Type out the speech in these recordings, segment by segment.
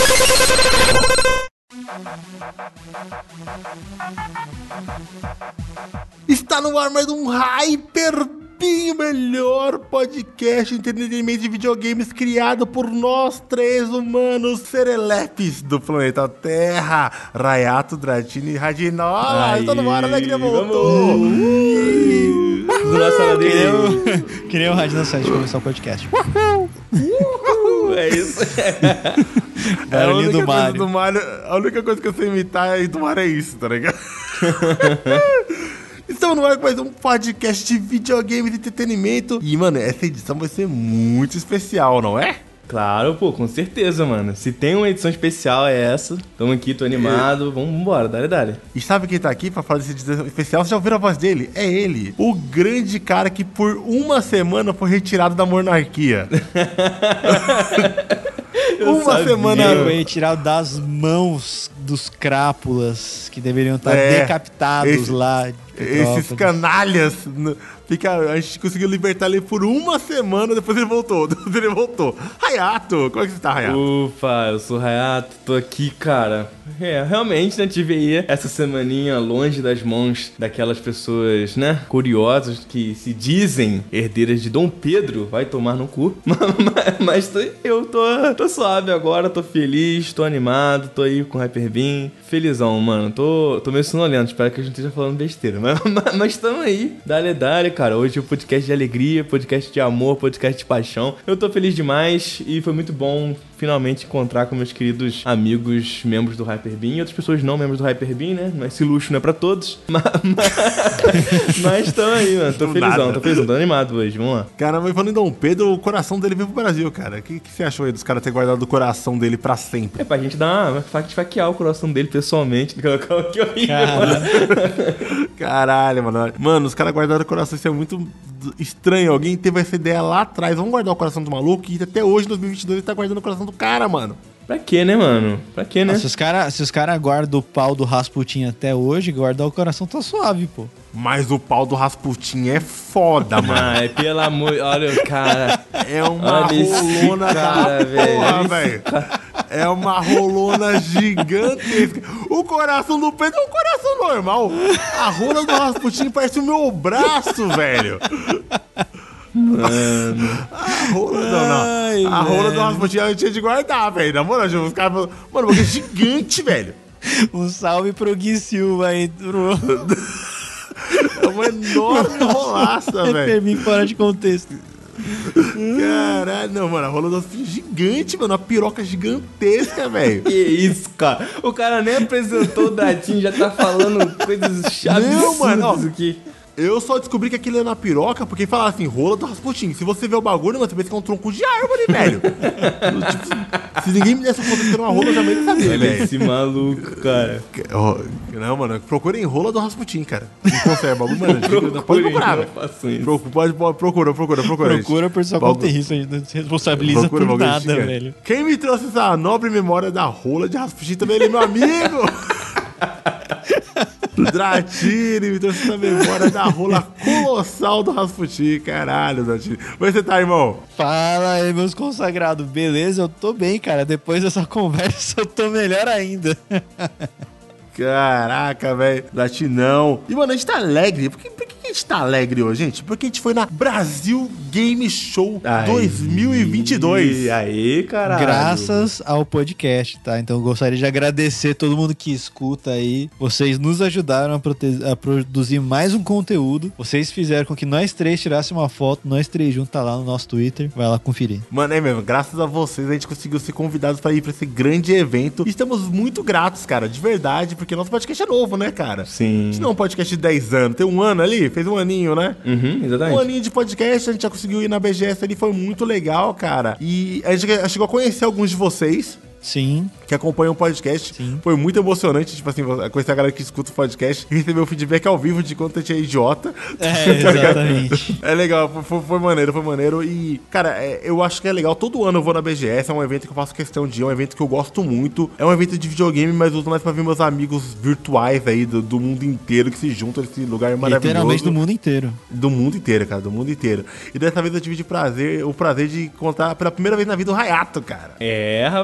Está no ar mais um Hyperbinho, melhor podcast de entretenimento de videogames criado por nós três humanos serelepes do planeta Terra, Rayato, Dratini e Radinola. Está no ar, a alegria voltou. Que nem o Radinola antes de começar o podcast. É isso. Do Mario. A única coisa que eu sei imitar do Mario é isso, tá ligado? Estamos no ar com mais um podcast de videogame de entretenimento. E, mano, essa edição vai ser muito especial, não é? Claro, pô, com certeza, mano. Se tem uma edição especial é essa. Tamo aqui, tô animado. Vambora, dale. E sabe quem tá aqui pra falar dessa edição especial? Você já ouviu a voz dele? É ele. O grande cara que por uma semana foi retirado da monarquia. Uma semana foi retirado das mãos dos crápulas que deveriam estar decapitados lá. Esses canalhas. A gente conseguiu libertar ele por uma semana, depois ele voltou. Hayato, como é que você tá, Hayato? Ufa, eu sou o Hayato, tô aqui, cara. Realmente, né, tive aí essa semaninha longe das mãos daquelas pessoas, né, curiosas que se dizem herdeiras de Dom Pedro, vai tomar no cu. Mas eu tô suave agora, tô feliz, tô animado, tô aí com o Hyperbin, felizão, mano. Tô meio sonolento, espero que a gente esteja falando besteira, mas tamo aí, dale, cara. Hoje é um podcast de alegria, podcast de amor, podcast de paixão. Eu tô feliz demais e foi muito bom finalmente encontrar com meus queridos amigos, membros do Hyperbin e outras pessoas não membros do Hyperbin, né? Mas esse luxo não é pra todos. Mas tamo aí, mano. Tô felizão, tô animado hoje. Vamos lá. Caramba, falando em Dom Pedro, o coração dele veio pro Brasil, cara. O que você achou aí dos caras terem guardado o coração dele pra sempre? É pra gente dar uma faquear o coração dele pessoalmente. Que horrível, mano. Caralho, mano. Mano, os caras guardaram o coração, isso é muito estranho. Alguém teve essa ideia lá atrás. Vamos guardar o coração do maluco e até hoje, em 2022, ele tá guardando o coração do cara, mano. Pra quê, né, mano? Se os caras guardam o pau do Rasputin até hoje, guardar o coração tá suave, pô. Mas o pau do Rasputin é foda, mano. Ai, pelo amor... Olha o cara. É uma rolona da porra, velho. É uma rolona gigantesca. O coração do Pedro é um coração normal. A rola do Rasputin parece o meu braço, velho. Mano. A rola do Rasputin eu tinha de guardar, velho. Na moral, os caras falam, mano, porque é gigante, velho. Um salve pro Gui Silva aí, É uma enorme rolaça, velho. Hyperbin fora de contexto. Caralho, não, mano, a rola do Rasputin é gigante, mano. Uma piroca gigantesca, velho. Que isso, cara. O cara nem apresentou o Datinho, já tá falando coisas chaves. Não, mano, ó, aqui. Eu só descobri que aquilo é na piroca porque falaram assim, rola do Rasputin. Se você vê o bagulho, você pensa que é um tronco de árvore, velho. Tipo, se ninguém me desse a conta que era uma rola, eu já nem sabia, velho. Esse maluco, cara. Não, mano, procurem rola do Rasputin, cara. Não conserva, bagulho, mano. Pode procurar, velho. Procura. Procura por sua conta e risco, a gente não se responsabiliza por nada, velho. Quem me trouxe essa nobre memória da rola de Rasputin também, ele é meu amigo. Dratini me trouxe essa memória da rola colossal do Rasputin. Caralho, Dratini. Como é que você tá, irmão? Fala aí, meus consagrados. Beleza? Eu tô bem, cara. Depois dessa conversa, eu tô melhor ainda. Caraca, velho. Dratinão. E, mano, a gente tá alegre. Por que a gente tá alegre hoje, gente? Porque a gente foi na Brasil Game Show 2022. Aí, caralho. Graças ao podcast, tá? Então eu gostaria de agradecer todo mundo que escuta aí. Vocês nos ajudaram a produzir mais um conteúdo. Vocês fizeram com que nós três tirássemos uma foto. Nós três juntos, tá lá no nosso Twitter. Vai lá conferir. Mano, é mesmo. Graças a vocês, a gente conseguiu ser convidados pra ir pra esse grande evento. E estamos muito gratos, cara. De verdade. Porque nosso podcast é novo, né, cara? Sim. A gente não é um podcast de 10 anos. Tem um ano ali? Fez um aninho, né? Exatamente. Um aninho de podcast, a gente já conseguiu ir na BGS ali. Foi muito legal, cara. E a gente chegou a conhecer alguns de vocês. Sim. Que acompanham o podcast. Sim. Foi muito emocionante, tipo assim, conhecer a galera que escuta o podcast e receber o feedback ao vivo de quanto a gente é idiota. Exatamente. É legal, foi maneiro. E, cara, eu acho que é legal. Todo ano eu vou na BGS, é um evento que eu faço questão de ir, é um evento que eu gosto muito. É um evento de videogame, mas eu uso mais pra ver meus amigos virtuais aí do mundo inteiro que se juntam nesse lugar maravilhoso. Literalmente do mundo inteiro. Do mundo inteiro, cara, do mundo inteiro. E dessa vez eu tive o prazer de contar pela primeira vez na vida o Hayato, cara. É, rapaz,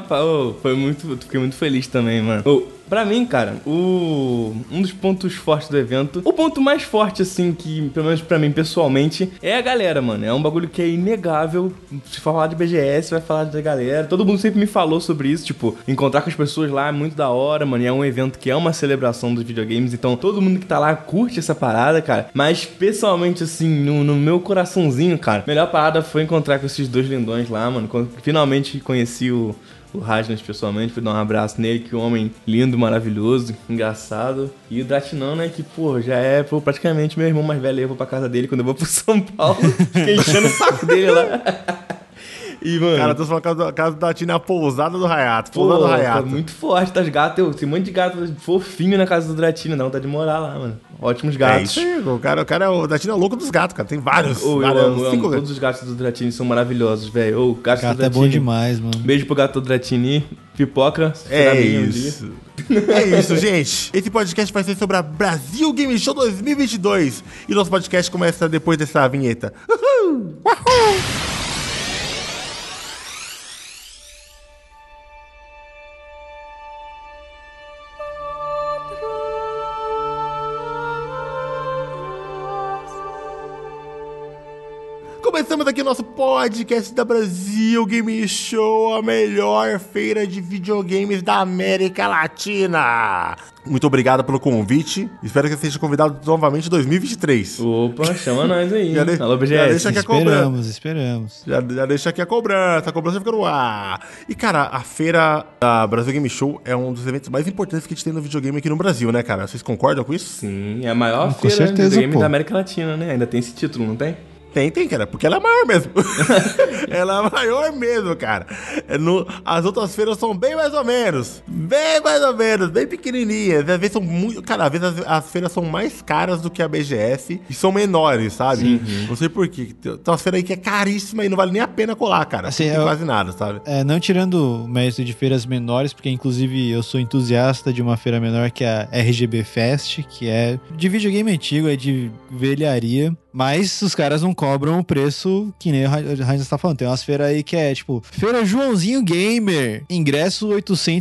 Fiquei muito feliz também, mano. Pra mim, cara, um dos pontos fortes do evento, o ponto mais forte, assim, que, pelo menos pra mim, pessoalmente, é a galera, mano. É um bagulho que é inegável. Se falar de BGS, vai falar da galera. Todo mundo sempre me falou sobre isso, tipo, encontrar com as pessoas lá é muito da hora, mano. E é um evento que é uma celebração dos videogames, então todo mundo que tá lá curte essa parada, cara. Mas, pessoalmente, assim, no meu coraçãozinho, cara, a melhor parada foi encontrar com esses dois lindões lá, mano. Quando finalmente conheci o Rasnas pessoalmente, fui dar um abraço nele, que homem lindo, maravilhoso, engraçado. E o Dratinão, né, que, pô, já é praticamente meu irmão mais velho. Eu vou pra casa dele quando eu vou pro São Paulo. Fiquei enchendo o saco dele lá. E, mano... Cara, tô falando a casa do Dratinho na pousada do Hayato. Pousada do Hayato. Tá muito forte, tá os gatos. Tem um monte de gato fofinho na casa do Dratinho. Dá vontade de morar lá, mano. Ótimos gatos. É isso aí, o Dratinho é louco dos gatos, cara. Tem vários. Eu amo. Todos os gatos do Dratinho são maravilhosos, velho. O gato do é bom demais, mano. Beijo pro gato do Dratinho. Pipoca. É isso. É isso, gente. Esse podcast vai ser sobre a Brasil Game Show 2022. E nosso podcast começa depois dessa vinheta. Uhul! Uhul! Começamos aqui o nosso podcast da Brasil Game Show, a melhor feira de videogames da América Latina. Muito obrigado pelo convite. Espero que você seja convidado novamente em 2023. Opa, chama nós aí. Alô, BGS. Já deixa aqui a cobrança. Esperamos. Já deixa aqui a cobrança fica no ar. E, cara, a feira da Brasil Game Show é um dos eventos mais importantes que a gente tem no videogame aqui no Brasil, né, cara? Vocês concordam com isso? Sim, é a maior feira de videogame da América Latina, né? Ainda tem esse título, não tem? Tem, cara, porque ela é maior mesmo. Ela é maior mesmo, cara. As outras feiras são bem mais ou menos, bem pequenininhas. Às vezes são muito... Cara, às vezes as feiras são mais caras do que a BGS e são menores, sabe? Sim. Não sei por quê. Tem umas feiras aí que é caríssima e não vale nem a pena colar, cara. Assim, não tem quase nada, sabe? Não tirando o mérito de feiras menores, porque inclusive eu sou entusiasta de uma feira menor que é a RGB Fest, que é de videogame antigo, é de velharia. Mas os caras não cobram o preço que nem o Heinz tá falando. Tem umas feiras aí que é tipo Feira Joãozinho Gamer, ingresso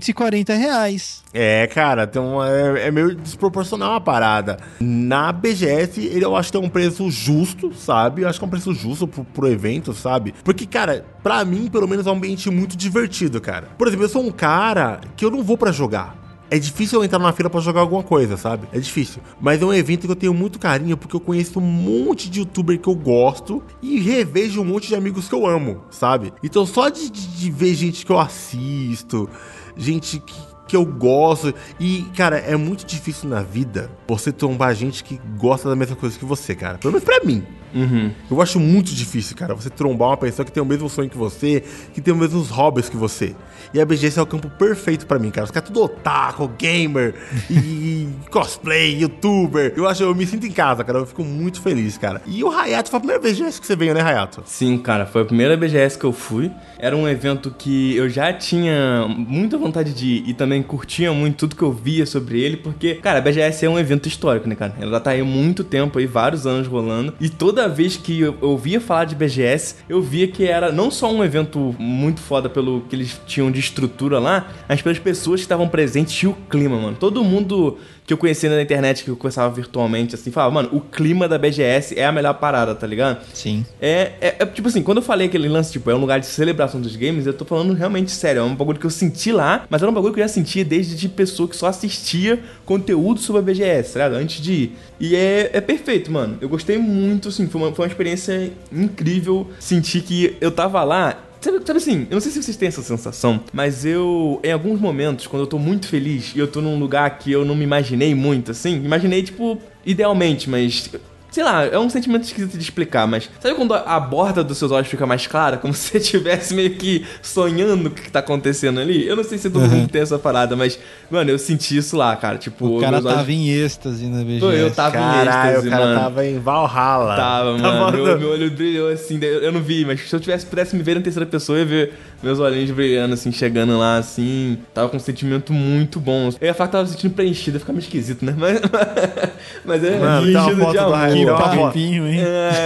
R$840. É, cara, é meio desproporcional a parada. Na BGS, eu acho que tem um preço justo, sabe? Eu acho que é um preço justo pro evento, sabe? Porque, cara, pra mim, pelo menos, é um ambiente muito divertido, cara. Por exemplo, eu sou um cara que eu não vou pra jogar. É difícil eu entrar na feira pra jogar alguma coisa, sabe? É difícil. Mas é um evento que eu tenho muito carinho porque eu conheço um monte de youtuber que eu gosto e revejo um monte de amigos que eu amo, sabe? Então só de ver gente que eu assisto, gente que eu gosto. E, cara, é muito difícil na vida você trombar gente que gosta da mesma coisa que você, cara. Pelo menos pra mim. Uhum. Eu acho muito difícil, cara, você trombar uma pessoa que tem o mesmo sonho que você, que tem os mesmos hobbies que você. E a BGS é o campo perfeito pra mim, cara. Os caras tudo otaku, gamer, e cosplay, youtuber. Eu me sinto em casa, cara. Eu fico muito feliz, cara. E o Hayato foi a primeira BGS que você veio, né, Hayato? Sim, cara. Foi a primeira BGS que eu fui. Era um evento que eu já tinha muita vontade de ir e também curtia muito tudo que eu via sobre ele, porque, cara, a BGS é um evento histórico, né, cara? Ela já tá aí há muito tempo, aí vários anos rolando. E toda vez que eu ouvia falar de BGS, eu via que era não só um evento muito foda pelo que eles tinham de estrutura lá, mas pelas pessoas que estavam presentes e o clima, mano. Todo mundo que eu conhecia na internet, que eu conversava virtualmente, assim, falava, mano, o clima da BGS é a melhor parada, tá ligado? Sim. Tipo assim, quando eu falei aquele lance, tipo, é um lugar de celebração dos games, eu tô falando realmente sério, é um bagulho que eu senti lá, mas era um bagulho que eu já sentia desde de pessoa que só assistia conteúdo sobre a BGS, tá ligado? Antes de ir. E é perfeito, mano. Eu gostei muito, assim, foi uma experiência incrível sentir que eu tava lá. Sabe assim, eu não sei se vocês têm essa sensação, mas eu, em alguns momentos, quando eu tô muito feliz e eu tô num lugar que eu não me imaginei muito, assim, imaginei, tipo, idealmente, mas... Sei lá, é um sentimento esquisito de explicar, mas... Sabe quando a borda dos seus olhos fica mais clara? Como se você estivesse meio que sonhando o que tá acontecendo ali? Eu não sei se todo mundo tem essa parada, mas... Mano, eu senti isso lá, cara. Tipo, o cara tava em êxtase na BGS. Eu tava em êxtase, o cara mano. tava em Valhalla. Tava, mano. Meu olho brilhou assim, eu não vi, mas se eu pudesse me ver na terceira pessoa, eu ia ver meus olhinhos brilhando, assim, chegando lá, assim. Tava com um sentimento muito bom. Eu ia falar que tava sentindo preenchido, ia ficar meio esquisito, né? Mas é preenchido de amor. Que Tem papinho, hein?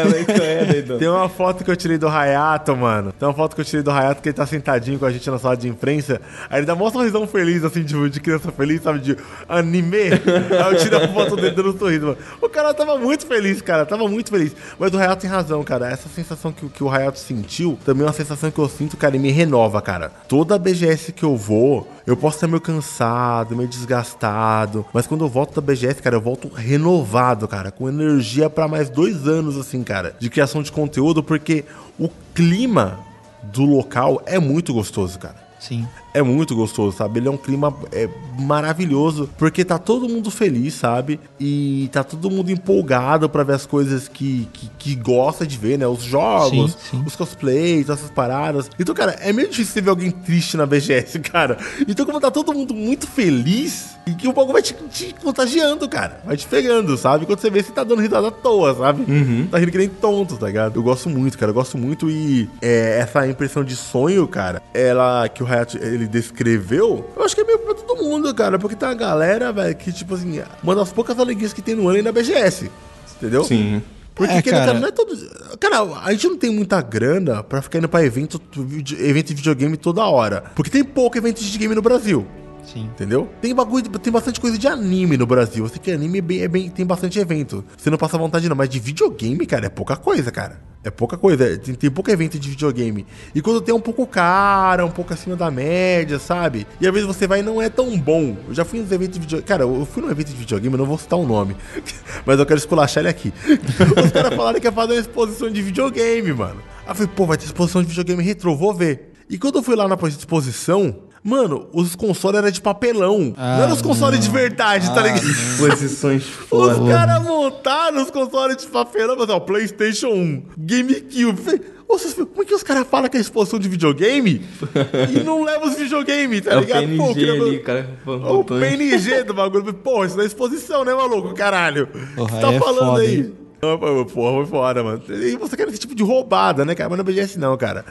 Doidão. Tem uma foto que eu tirei do Hayato, mano. Tem uma foto que eu tirei do Hayato que ele tá sentadinho com a gente na sala de imprensa. Aí ele dá mó sorrisão feliz, assim, de criança feliz, sabe? De anime. Aí eu tirei a foto dele dando um sorriso, mano. O cara tava muito feliz, cara. Tava muito feliz. Mas o Hayato tem razão, cara. Essa sensação que o Hayato sentiu, também é uma sensação que eu sinto, cara, e me renova, cara. Toda BGS que eu vou, eu posso estar meio cansado, meio desgastado. Mas quando eu volto da BGS, cara, eu volto renovado, cara. Com energia pra mais 2 anos, assim, cara. De criação de conteúdo, porque o clima do local é muito gostoso, cara. Sim. É muito gostoso, sabe? Ele é um clima maravilhoso, porque tá todo mundo feliz, sabe? E tá todo mundo empolgado pra ver as coisas que gosta de ver, né? Os jogos, sim. os cosplays, essas paradas. Então, cara, é meio difícil você ver alguém triste na BGS, cara. Então, como tá todo mundo muito feliz, e que o bagulho vai te contagiando, cara. Vai te pegando, sabe? Quando você vê, você tá dando risada à toa, sabe? Tá rindo que nem tonto, tá ligado? Eu gosto muito, cara. Eu gosto muito e essa impressão de sonho, cara, ela que o Hayato, ele descreveu, eu acho que é meio pra todo mundo, cara, porque tem uma galera, velho, que, tipo assim, uma das poucas alegrias que tem no ano é na BGS, entendeu? Sim. Porque, cara, não é todo... Cara, a gente não tem muita grana pra ficar indo pra evento de videogame toda hora, porque tem pouco evento de game no Brasil. Sim. Entendeu? Tem bastante coisa de anime no Brasil. Você que anime tem bastante evento. Você não passa vontade não, mas de videogame, cara, é pouca coisa, cara. É pouca coisa. Tem pouco evento de videogame. E quando tem um pouco caro, um pouco acima da média, sabe? E às vezes você vai e não é tão bom. Eu já fui nos eventos de videogame. Cara, eu fui num evento de videogame, eu não vou citar o nome. Mas eu quero esculachar ele aqui. Os caras falaram que ia fazer uma exposição de videogame, mano. Aí eu falei, pô, vai ter exposição de videogame retrô, vou ver. E quando eu fui lá na exposição, mano, os consoles eram de papelão. Não eram os consoles de verdade, tá ligado? Posições foda. Os caras montaram os consoles de papelão, mas ó, PlayStation 1, GameCube. Como é que os caras falam que é exposição de videogame e não leva os videogames, tá ligado? O PNG ali, cara. O PNG do bagulho. Pô, isso não é exposição, né, maluco? Caralho. O que você tá falando foda, aí? Hein? Porra, foi fora, mano. E você quer esse tipo de roubada, né, cara? Mas não é BGS não, cara.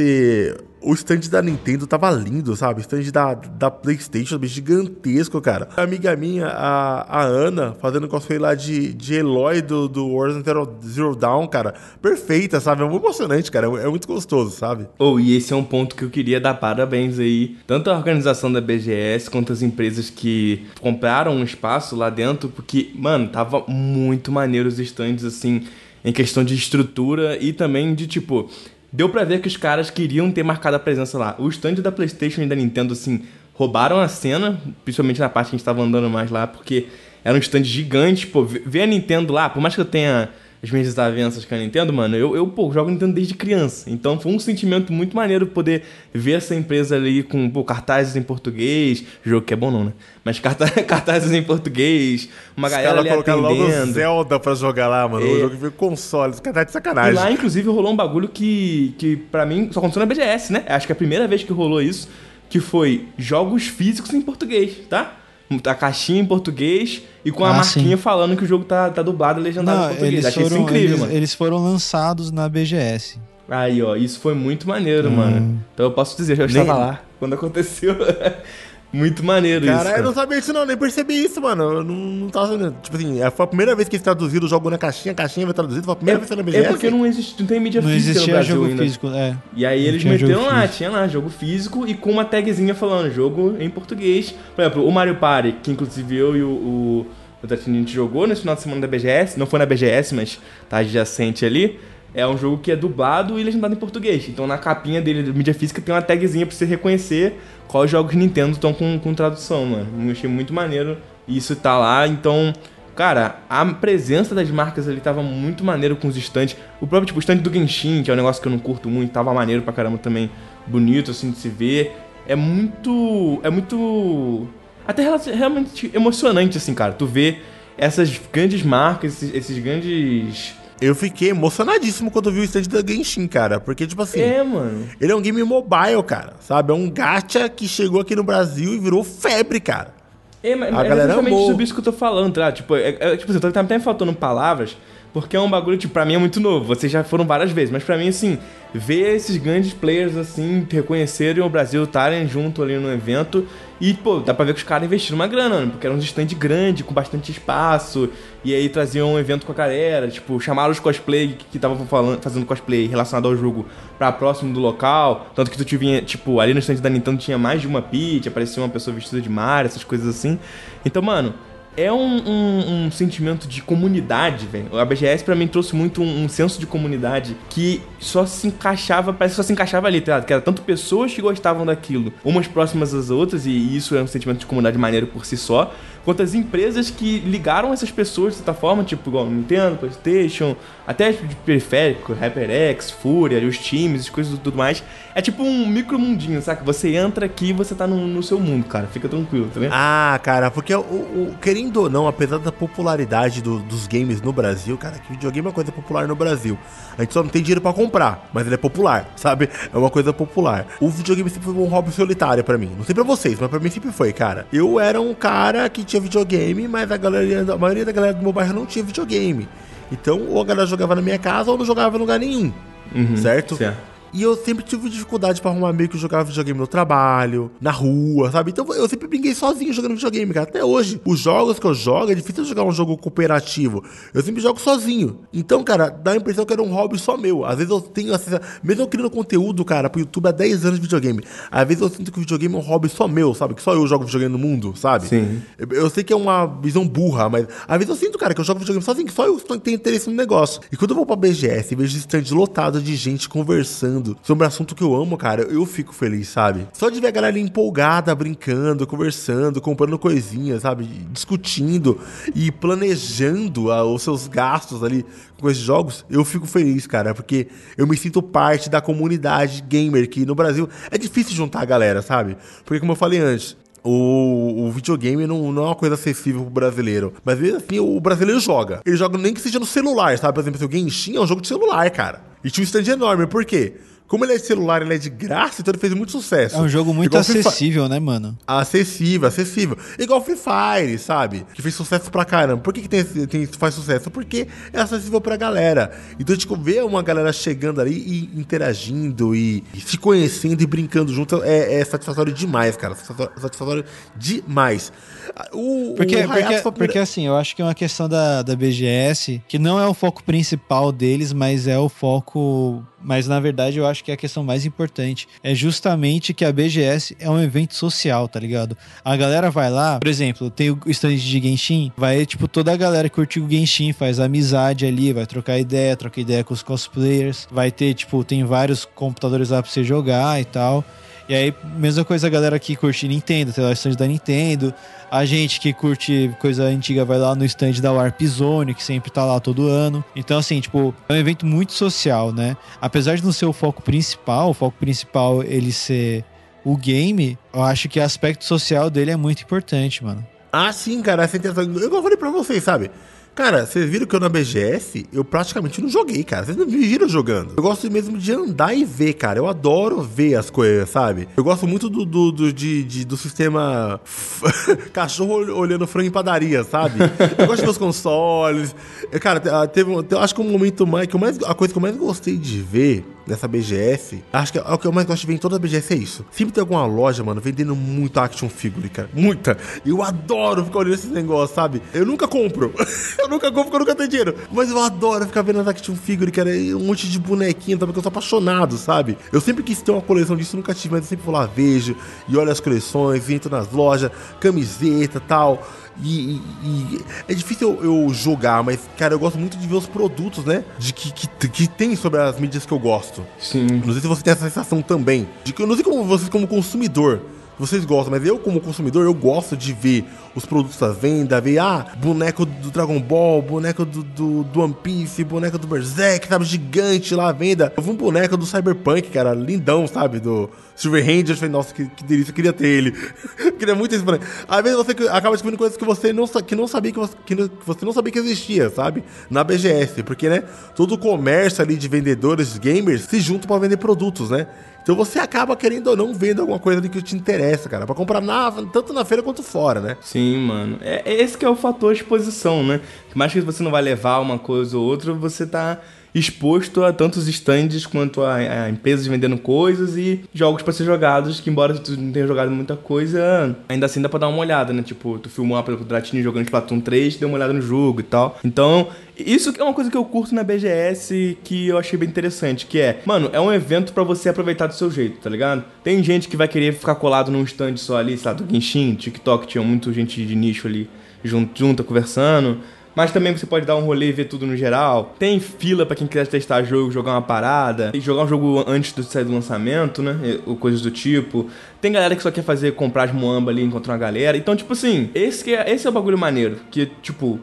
O stand da Nintendo tava lindo, sabe? O stand da PlayStation, gigantesco, cara. A amiga minha, a Ana, fazendo cosplay lá de Eloy do Horizon Zero Dawn, cara. Perfeita, sabe? É muito emocionante, cara. É muito gostoso, sabe? E esse é um ponto que eu queria dar parabéns aí. Tanto a organização da BGS, quanto as empresas que compraram um espaço lá dentro. Porque, mano, tava muito maneiro os stands, assim, em questão de estrutura e também de, tipo... Deu pra ver que os caras queriam ter marcado a presença lá. O stand da PlayStation e da Nintendo, assim, roubaram a cena, principalmente na parte que a gente tava andando mais lá, porque era um stand gigante. Pô, ver a Nintendo lá, por mais que eu tenha as minhas desavenças com a Nintendo, mano, eu jogo Nintendo desde criança. Então foi um sentimento muito maneiro poder ver essa empresa ali com, cartazes em português. Jogo que é bom não, né? Mas cartazes em português, uma galera ali atendendo. Os caras colocaram logo Zelda pra jogar lá, mano. O jogo veio console, os caras tá de sacanagem. E lá, inclusive, rolou um bagulho que pra mim só aconteceu na BGS, né? Acho que é a primeira vez que rolou isso, que foi jogos físicos em português, tá? A caixinha em português e com a marquinha falando que o jogo tá dublado e legendado em português. Achei isso incrível, mano. Eles foram lançados na BGS. Aí, ó, isso foi muito maneiro, mano. Então eu posso dizer, eu estava lá quando aconteceu. Muito maneiro isso, cara. Eu não sabia disso não, nem percebi isso, mano. Eu não tava sabendo. Tipo assim, foi a primeira vez que eles traduziram o jogo na caixinha, a caixinha foi traduzida, foi a primeira vez que foi na BGS. É porque não tem mídia física no Brasil jogo ainda. Físico, E aí eles meteram lá, tinha lá jogo físico e com uma tagzinha falando jogo em português. Por exemplo, o Mario Party, que inclusive eu e o Tatini a gente jogou nesse final de semana da BGS, não foi na BGS, mas tá adjacente ali. É um jogo que é dublado e legendado em português. Então na capinha dele, da mídia física, tem uma tagzinha pra você reconhecer quais jogos Nintendo estão com tradução, mano. Eu achei muito maneiro isso tá lá. Então, cara, a presença das marcas ali tava muito maneiro com os stands. O próprio tipo, stand do Genshin, que é um negócio que eu não curto muito, tava maneiro pra caramba também. Bonito, assim, de se ver. É muito... até realmente emocionante, assim, cara. Tu vê essas grandes marcas, esses grandes... Eu fiquei emocionadíssimo quando eu vi o stand da Genshin, cara. Porque, tipo assim... mano. Ele é um game mobile, cara. Sabe? É um gacha que chegou aqui no Brasil e virou febre, cara. Mas a galera exatamente amou. Sobre isso que eu tô falando, tá? Tipo, tipo assim, tá até faltando palavras porque é um bagulho, tipo, pra mim é muito novo. Vocês já foram várias vezes, mas pra mim, assim, ver esses grandes players, assim, reconhecerem o Brasil, estarem junto ali no evento. E, pô, dá pra ver que os caras investiram uma grana, né? Porque era um stand grande, com bastante espaço. E aí traziam um evento com a galera. Tipo, chamaram os cosplay que estavam fazendo cosplay relacionado ao jogo pra próximo do local. Tanto que tu tinha, tipo, ali no stand da Nintendo tinha mais de uma pitch, aparecia uma pessoa vestida de Mario, essas coisas assim. Então, mano, é um sentimento de comunidade, velho. A BGS pra mim trouxe muito um senso de comunidade que só se encaixava, parece que só se encaixava ali, tá ligado? Que era tanto pessoas que gostavam daquilo, umas próximas às outras, e isso é um sentimento de comunidade maneiro por si só, quanto as empresas que ligaram essas pessoas de certa forma, tipo igual Nintendo, PlayStation, até de periférico, HyperX, Fúria, os times, as coisas e tudo mais. É tipo um micromundinho, saca? Você entra aqui e você tá no seu mundo, cara. Fica tranquilo, tá vendo? Ah, cara, porque querendo ou não, apesar da popularidade dos games no Brasil, cara, que videogame é uma coisa popular no Brasil. A gente só não tem dinheiro pra comprar, mas ele é popular, sabe? É uma coisa popular. O videogame sempre foi um hobby solitário pra mim. Não sei pra vocês, mas pra mim sempre foi, cara. Eu era um cara que tinha videogame, mas a maioria da galera do meu bairro não tinha videogame. Então, ou a galera jogava na minha casa ou não jogava em lugar nenhum. Certo? E eu sempre tive dificuldade pra arrumar meio que jogar videogame no trabalho, na rua, sabe? Então eu sempre brinquei sozinho jogando videogame, cara. Até hoje, os jogos que eu jogo, é difícil jogar um jogo cooperativo. Eu sempre jogo sozinho. Então, cara, dá a impressão que era um hobby só meu. Às vezes eu tenho acesso, mesmo eu criando conteúdo, cara, pro YouTube há 10 anos de videogame. Às vezes eu sinto que o videogame é um hobby só meu, sabe? Que só eu jogo videogame no mundo, sabe? Sim. Eu sei que é uma visão burra, mas às vezes eu sinto, cara, que eu jogo videogame sozinho, que só eu tenho interesse no negócio. E quando eu vou pra BGS e vejo stand lotado de gente conversando sobre assunto que eu amo, cara, eu fico feliz, sabe? Só de ver a galera empolgada, brincando, conversando, comprando coisinhas, sabe? Discutindo e planejando os seus gastos ali com esses jogos, eu fico feliz, cara, porque eu me sinto parte da comunidade gamer, que no Brasil é difícil juntar a galera, sabe? Porque como eu falei antes, o videogame não é uma coisa acessível pro brasileiro. Mas mesmo assim, o brasileiro joga. Ele joga nem que seja no celular, sabe? Por exemplo, o Genshin é um jogo de celular, cara. E tinha um stand enorme. Por quê? Como ele é de celular, ele é de graça, então ele fez muito sucesso. É um jogo muito acessível, né, mano? Acessível. Igual Free Fire, sabe? Que fez sucesso pra caramba. Por que faz sucesso? Porque é acessível pra galera. Então, tipo, ver uma galera chegando ali e interagindo e se conhecendo e brincando junto é satisfatório demais, cara. Satisfatório demais. Porque assim, eu acho que é uma questão da BGS, que não é o foco principal deles, mas é o foco... Mas, na verdade, eu acho que é a questão mais importante. É justamente que a BGS é um evento social, tá ligado? A galera vai lá, por exemplo, tem o stand de Genshin, vai, tipo, toda a galera que curte o Genshin, faz amizade ali, vai troca ideia com os cosplayers, vai ter, tipo, tem vários computadores lá pra você jogar e tal. E aí, mesma coisa a galera que curte Nintendo, tem lá o stand da Nintendo. A gente que curte coisa antiga vai lá no stand da Warp Zone, que sempre tá lá todo ano. Então, assim, tipo, é um evento muito social, né? Apesar de não ser o foco principal ele ser o game, eu acho que o aspecto social dele é muito importante, mano. Ah, sim, cara. Eu falei pra vocês, sabe? Cara, vocês viram que eu na BGS, eu praticamente não joguei, cara. Vocês não me viram jogando. Eu gosto mesmo de andar e ver, cara. Eu adoro ver as coisas, sabe? Eu gosto muito do sistema cachorro olhando frango em padaria, sabe? Eu gosto de ver os consoles. Cara, acho que um momento a coisa que eu mais gostei de ver nessa BGS, acho que o que eu mais gosto de ver em toda a BGS é isso. Sempre tem alguma loja, mano, vendendo muito action figure, cara. Muita. Eu adoro ficar olhando esses negócios, sabe? Eu nunca compro. Eu nunca compro porque eu nunca tenho dinheiro. Mas eu adoro ficar vendo as action figure, cara. E um monte de bonequinho, tá? Porque eu sou apaixonado, sabe? Eu sempre quis ter uma coleção disso, nunca tive, mas eu sempre vou lá, vejo e olho as coleções, entro nas lojas, camiseta e tal. E é difícil eu jogar, mas, cara, eu gosto muito de ver os produtos, né? Que tem sobre as mídias que eu gosto. Sim. Não sei se você tem essa sensação também. Eu não sei como vocês, como consumidor, vocês gostam, mas eu, como consumidor, eu gosto de ver os produtos à venda, ver, boneco do Dragon Ball, boneco do One Piece, boneco do Berserk, sabe, gigante lá à venda. Eu vi um boneco do Cyberpunk, cara, lindão, sabe, do Silver Ranger. Eu falei, nossa, que delícia, eu queria ter ele. Eu queria muito esse boneco. Às vezes você acaba descobrindo coisas que você não sabia que você não sabia que existia, sabe, na BGS, porque, né, todo o comércio ali de vendedores, gamers, se juntam pra vender produtos, né. Então você acaba, querendo ou não, vendo alguma coisa ali que te interessa, cara. Pra comprar tanto na feira quanto fora, né? Sim, mano. Esse que é o fator exposição, né? Por mais que você não vai levar uma coisa ou outra, você tá exposto a tantos stands quanto a empresas vendendo coisas e jogos pra ser jogados, que embora tu não tenha jogado muita coisa, ainda assim dá pra dar uma olhada, né? Tipo, tu filmou lá pelo Dratini jogando Splatoon 3, deu uma olhada no jogo e tal. Então, isso é uma coisa que eu curto na BGS que eu achei bem interessante, que é, mano, é um evento pra você aproveitar do seu jeito, tá ligado? Tem gente que vai querer ficar colado num stand só ali, sei lá, do Genshin, TikTok, tinha muita gente de nicho ali junta, conversando. Mas também você pode dar um rolê e ver tudo no geral. Tem fila pra quem quiser testar jogo, jogar uma parada. E jogar um jogo antes de sair do lançamento, né? Ou coisas do tipo. Tem galera que só quer comprar as moamba ali e encontrar uma galera. Então, tipo assim, esse é o bagulho maneiro. Que, tipo,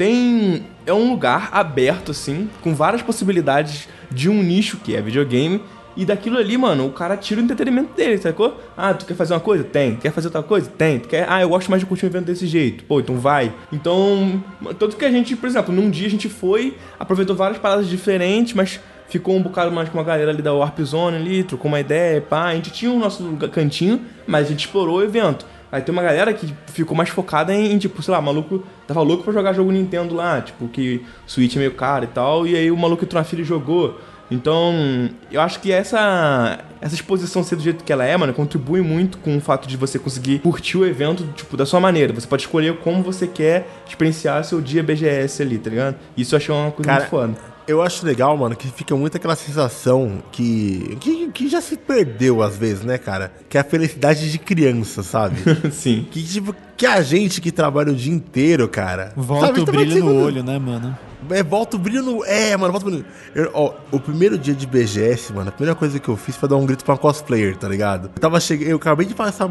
é um lugar aberto, assim, com várias possibilidades de um nicho que é videogame. E daquilo ali, mano, o cara tira o entretenimento dele, sacou? Ah, tu quer fazer uma coisa? Tem. Quer fazer outra coisa? Tem. Tu quer... Ah, eu gosto mais de curtir um evento desse jeito. Pô, então vai. Então, tanto que a gente, por exemplo, num dia a gente foi, aproveitou várias paradas diferentes, mas ficou um bocado mais com uma galera ali da Warp Zone ali, trocou uma ideia, pá. A gente tinha o nosso cantinho, mas a gente explorou o evento. Aí tem uma galera que ficou mais focada em tipo, sei lá, maluco tava louco pra jogar jogo Nintendo lá, tipo, que Switch é meio caro e tal, e aí o maluco entrou na fila e jogou. Então, eu acho que essa exposição ser do jeito que ela é, mano, contribui muito com o fato de você conseguir curtir o evento, tipo, da sua maneira. Você pode escolher como você quer experienciar seu dia BGS ali, tá ligado? Isso eu achei uma coisa muito foda. Eu acho legal, mano, que fica muito aquela sensação que já se perdeu às vezes, né, cara? Que é a felicidade de criança, sabe? Sim. Que, tipo, que a gente que trabalha o dia inteiro, cara... Volta sabe, o brilho no olho, né, mano? Volta o brilho no... mano, volta o brilho. O primeiro dia de BGS, mano, a primeira coisa que eu fiz foi dar um grito pra uma cosplayer, tá ligado? Eu acabei de passar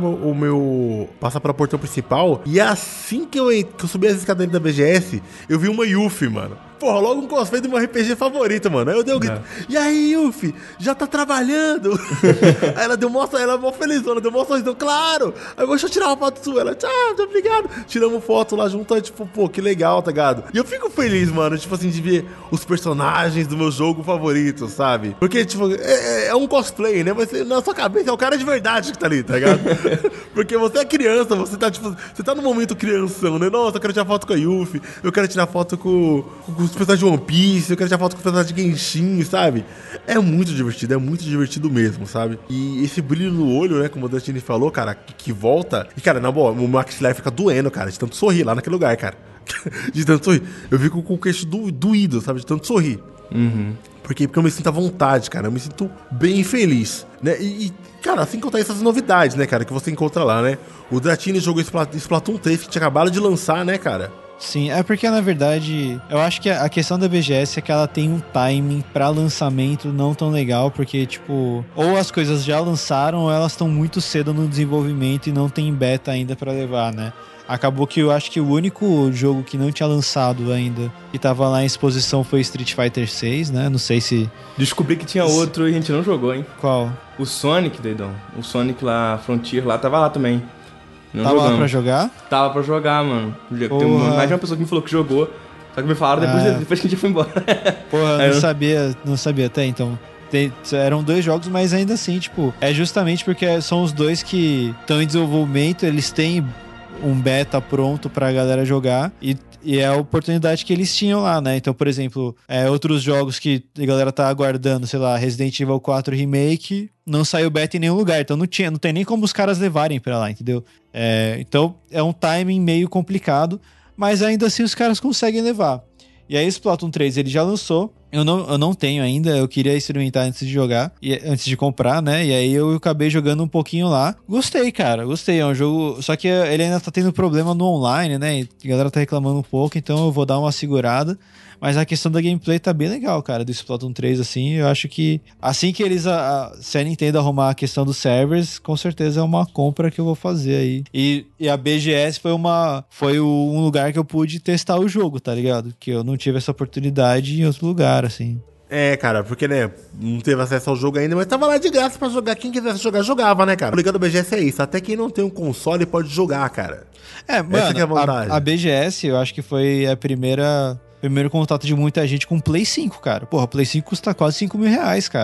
passar pela portão principal, e assim que eu subi as escadas da BGS, eu vi uma Yuffie, mano. Porra, logo um cosplay do meu RPG favorito, mano. Aí eu dei um grito. E aí, Yuffie, já tá trabalhando? Aí ela ela é mó felizona, deu mó sorriso. Claro! Aí eu vou tirar uma foto sua. Ela, tchau, obrigado. Tiramos foto lá junto, aí, tipo, pô, que legal, tá ligado? E eu fico feliz, mano, tipo assim, de ver os personagens do meu jogo favorito, sabe? Porque, tipo, é um cosplay, né? Mas na sua cabeça é o cara de verdade que tá ali, tá ligado? Porque você é criança, você tá no momento crianção, né? Nossa, eu quero tirar foto com a Yuffie, eu quero tirar foto com os personagens de One Piece, eu quero tirar foto com os personagens de Genshin, sabe? É muito divertido mesmo, sabe? E esse brilho no olho, né, como o Destiny falou, cara, que volta... E, cara, na boa, o maxilar fica doendo, cara, de tanto sorrir lá naquele lugar, cara. De tanto sorrir. Eu fico com o queixo doído, sabe? De tanto sorrir. Uhum. Porque eu me sinto à vontade, cara. Eu me sinto bem feliz, né? Cara, assim contar essas novidades, né, cara, que você encontra lá, né? O Dratini jogou Splatoon 3, que tinha acabado de lançar, né, cara? Sim, é porque, na verdade, eu acho que a questão da BGS é que ela tem um timing pra lançamento não tão legal, porque, tipo, ou as coisas já lançaram ou elas estão muito cedo no desenvolvimento e não tem beta ainda pra levar, né? Acabou que eu acho que o único jogo que não tinha lançado ainda, que tava lá em exposição, foi Street Fighter 6, né? Não sei se... Descobri que tinha outro e a gente não jogou, hein? Qual? O Sonic, doidão. O Sonic lá, Frontier lá, tava lá também. Não tava jogamos. Lá pra jogar? Tava pra jogar, mano. Tem mais de uma pessoa que me falou que jogou. Só que me falaram depois que a gente foi embora. Porra, não sabia até então. Eram dois jogos, mas ainda assim, tipo, é justamente porque são os dois que estão em desenvolvimento, eles têm um beta pronto pra galera jogar e é a oportunidade que eles tinham lá, né? Então, por exemplo, outros jogos que a galera tá aguardando, sei lá, Resident Evil 4 Remake, não saiu beta em nenhum lugar, então não tem nem como os caras levarem pra lá, entendeu? Então, é um timing meio complicado, mas ainda assim os caras conseguem levar. E aí, Splatoon 3, ele já lançou. Eu não tenho ainda, eu queria experimentar antes de jogar, antes de comprar, né? E aí eu acabei jogando um pouquinho lá. Gostei, cara, gostei. É um jogo... Só que ele ainda tá tendo problema no online, né? E a galera tá reclamando um pouco, então eu vou dar uma segurada. Mas a questão da gameplay tá bem legal, cara, do Splatoon 3, assim. Eu acho que assim que eles... se a Nintendo arrumar a questão dos servers, com certeza é uma compra que eu vou fazer aí. E a BGS foi um lugar que eu pude testar o jogo, tá ligado? Que eu não tive essa oportunidade em outro lugar, assim. Cara, porque, né, não teve acesso ao jogo ainda, mas tava lá de graça pra jogar. Quem quisesse jogar, jogava, né, cara? O legal do BGS é isso, até quem não tem um console pode jogar, cara. Mano, essa que é a vantagem. A BGS, eu acho que foi a primeiro contato de muita gente com o Play 5, cara. Porra, o Play 5 custa quase R$5.000, cara.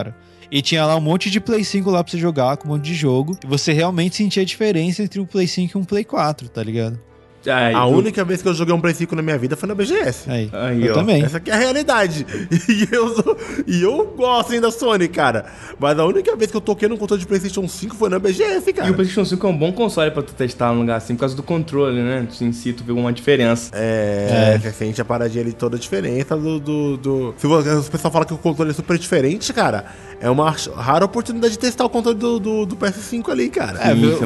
E tinha lá um monte de Play 5 lá pra você jogar, com um monte de jogo. E você realmente sentia a diferença entre um Play 5 e um Play 4, tá ligado? A única vez que eu joguei um Play 5 na minha vida foi na BGS. Aí eu também. Essa aqui é a realidade. E eu gosto ainda da Sony, cara. Mas a única vez que eu toquei num controle de PlayStation 5 foi na BGS, cara. E o PlayStation 5 é um bom console pra tu testar num lugar assim, por causa do controle, né? Em si, tu vê uma diferença. Você sente a paradinha ali, toda a diferença do... Se o pessoal fala que o controle é super diferente, cara, é uma rara oportunidade de testar o controle do PS5 ali, cara.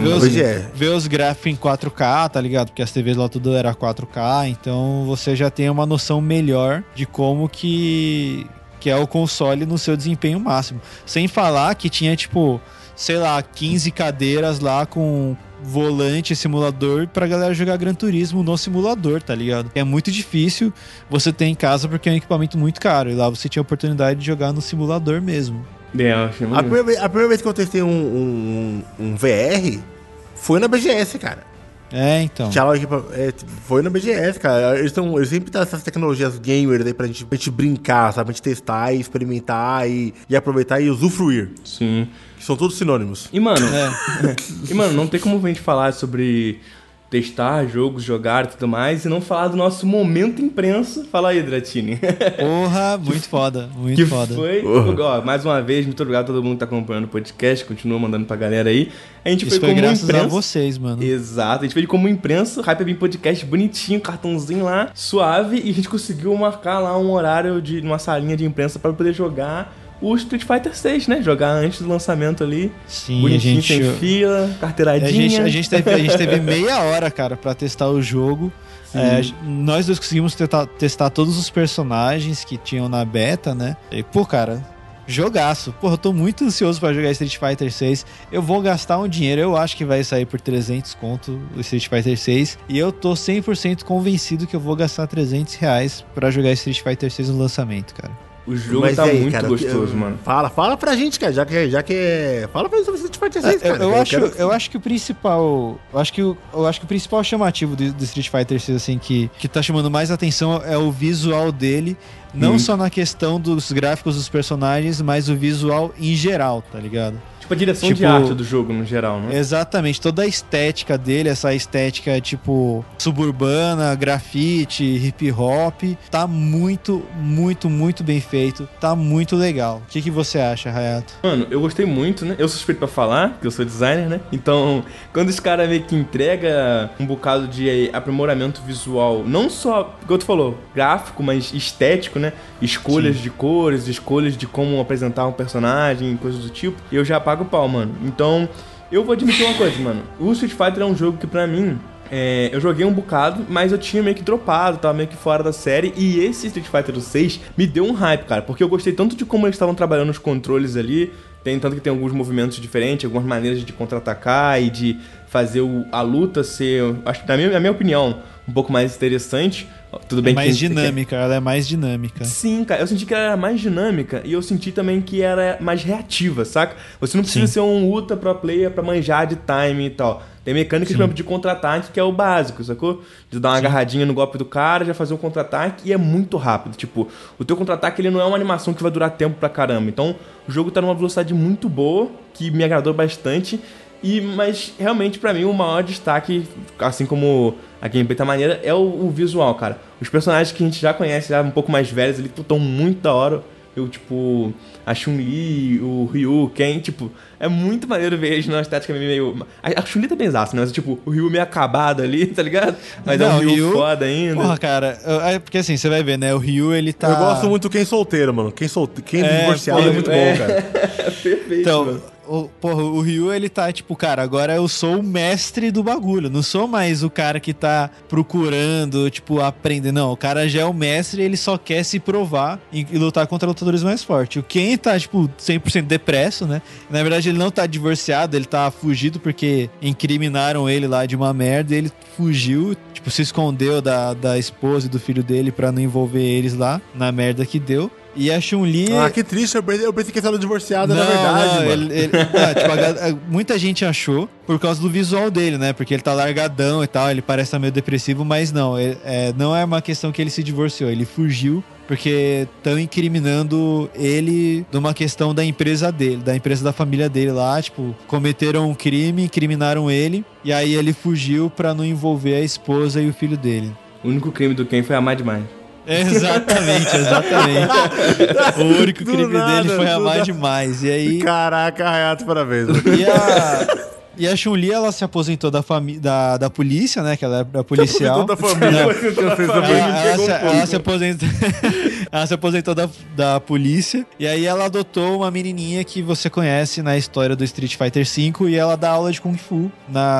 Ver os gráficos em 4K, tá ligado? Porque as TVs lá tudo era 4K, então você já tem uma noção melhor de como que é o console no seu desempenho máximo. Sem falar que tinha, tipo, sei lá, 15 cadeiras lá com volante, simulador, pra galera jogar Gran Turismo no simulador, tá ligado? É muito difícil você ter em casa porque é um equipamento muito caro, e lá você tinha a oportunidade de jogar no simulador mesmo. A primeira vez que eu testei um VR foi na BGS, cara. Então. Foi na BGS, cara. Eles sempre têm essas tecnologias gamers aí pra gente brincar, sabe? Pra gente testar e experimentar e aproveitar e usufruir. Sim. Que são todos sinônimos. E, mano, não tem como a gente falar sobre testar jogos, jogar e tudo mais, e não falar do nosso momento imprensa. Fala aí, Dratini. Porra, muito foda, muito foda. Foi, ó, mais uma vez, muito obrigado a todo mundo que tá acompanhando o podcast, continua mandando pra galera aí. A gente Isso foi graças a vocês, mano. Exato, a gente fez como imprensa, o Hype Beam Podcast bonitinho, cartãozinho lá, suave, e a gente conseguiu marcar lá um horário de uma salinha de imprensa pra poder jogar o Street Fighter 6, né? Jogar antes do lançamento ali. Sim, bonitinho, sem fila, carteiradinha. A gente teve meia hora, cara, pra testar o jogo. Nós dois conseguimos testar todos os personagens que tinham na beta, né? E, pô, cara, jogaço. Pô, eu tô muito ansioso pra jogar Street Fighter 6. Eu vou gastar um dinheiro, eu acho que vai sair por 300 conto o Street Fighter 6. E eu tô 100% convencido que eu vou gastar R$300 pra jogar Street Fighter 6 no lançamento, cara. O jogo tá muito gostoso, mano. Fala pra gente, cara, já que fala pra gente sobre Street Fighter 6, cara. Eu acho que o principal, eu acho que o principal chamativo do Street Fighter 6, assim, que tá chamando mais atenção é o visual dele, não só na questão dos gráficos dos personagens, mas o visual em geral, tá ligado? Tipo, a direção de arte do jogo, no geral, né? Exatamente, toda a estética dele, essa estética, tipo, suburbana, grafite, hip hop, tá muito, muito, muito bem feito, tá muito legal. O que você acha, Hayato? Mano, eu gostei muito, né? Eu sou suspeito pra falar, porque eu sou designer, né? Então, quando esse cara meio que entrega um bocado de aprimoramento visual, não só, como tu falou, gráfico, mas estético, né? Escolhas de cores, escolhas de como apresentar um personagem, coisas do tipo, eu já pago o pau, mano. Então, eu vou admitir uma coisa, mano. O Street Fighter é um jogo que, pra mim, eu joguei um bocado, mas eu tinha meio que dropado, tava meio que fora da série. E esse Street Fighter 6 me deu um hype, cara, porque eu gostei tanto de como eles estavam trabalhando os controles ali. Tanto que tem alguns movimentos diferentes, algumas maneiras de contra-atacar e de fazer a luta ser, acho que na minha opinião, um pouco mais interessante. Tudo bem, mais dinâmica, ela é mais dinâmica. Sim, cara, eu senti que ela era mais dinâmica e eu senti também que era mais reativa, saca? Você não precisa ser um ultra pro player pra manjar de time e tal. Tem mecânicas de contra-ataque que é o básico, sacou? De dar uma agarradinha no golpe do cara, já fazer um contra-ataque e é muito rápido. Tipo, o teu contra-ataque ele não é uma animação que vai durar tempo pra caramba. Então, o jogo tá numa velocidade muito boa, que me agradou bastante. Mas realmente pra mim o maior destaque, assim como a gameplay tá maneira, é o visual, cara. Os personagens que a gente já conhece, já um pouco mais velhos ali, estão muito da hora. Eu, tipo, a Chun-Li, o Ryu, Ken, tipo, é muito maneiro ver eles numa estética meio... A Chun-Li tá bem exausta, né? Mas, tipo, o Ryu meio acabado ali, tá ligado? Mas não, é um Ryu foda ainda. Porra, cara, porque assim, você vai ver, né? O Ryu, ele tá... Eu gosto muito quem solteiro, mano. Quem divorciado é muito bom, cara. Perfeito, então, mano. O Ryu, ele tá tipo, cara, agora eu sou o mestre do bagulho, não sou mais o cara que tá procurando, tipo, aprender, não, o cara já é o mestre e ele só quer se provar e lutar contra lutadores mais fortes. O Ken tá, tipo, 100% depresso, né? Na verdade, ele não tá divorciado, ele tá fugido porque incriminaram ele lá de uma merda e ele fugiu, tipo, se escondeu da esposa e do filho dele pra não envolver eles lá na merda que deu. E a Chun-Li... Ah, que triste, eu pensei que ele estava divorciado, na verdade, mano. Muita gente achou por causa do visual dele, né? Porque ele tá largadão e tal, ele parece estar meio depressivo, mas não. Não é uma questão que ele se divorciou, ele fugiu porque estão incriminando ele numa questão da empresa dele, da empresa da família dele lá, tipo, cometeram um crime, incriminaram ele, e aí ele fugiu pra não envolver a esposa e o filho dele. O único crime do Ken foi amar demais. Exatamente. O único crime dele foi amar demais. E aí... Caraca, Hayato, parabéns. E a Chun-Li, ela se aposentou da polícia, né? Que ela era policial. Se aposentou da família. Ela se aposentou da polícia. E aí ela adotou uma menininha que você conhece na história do Street Fighter V. E ela dá aula de Kung Fu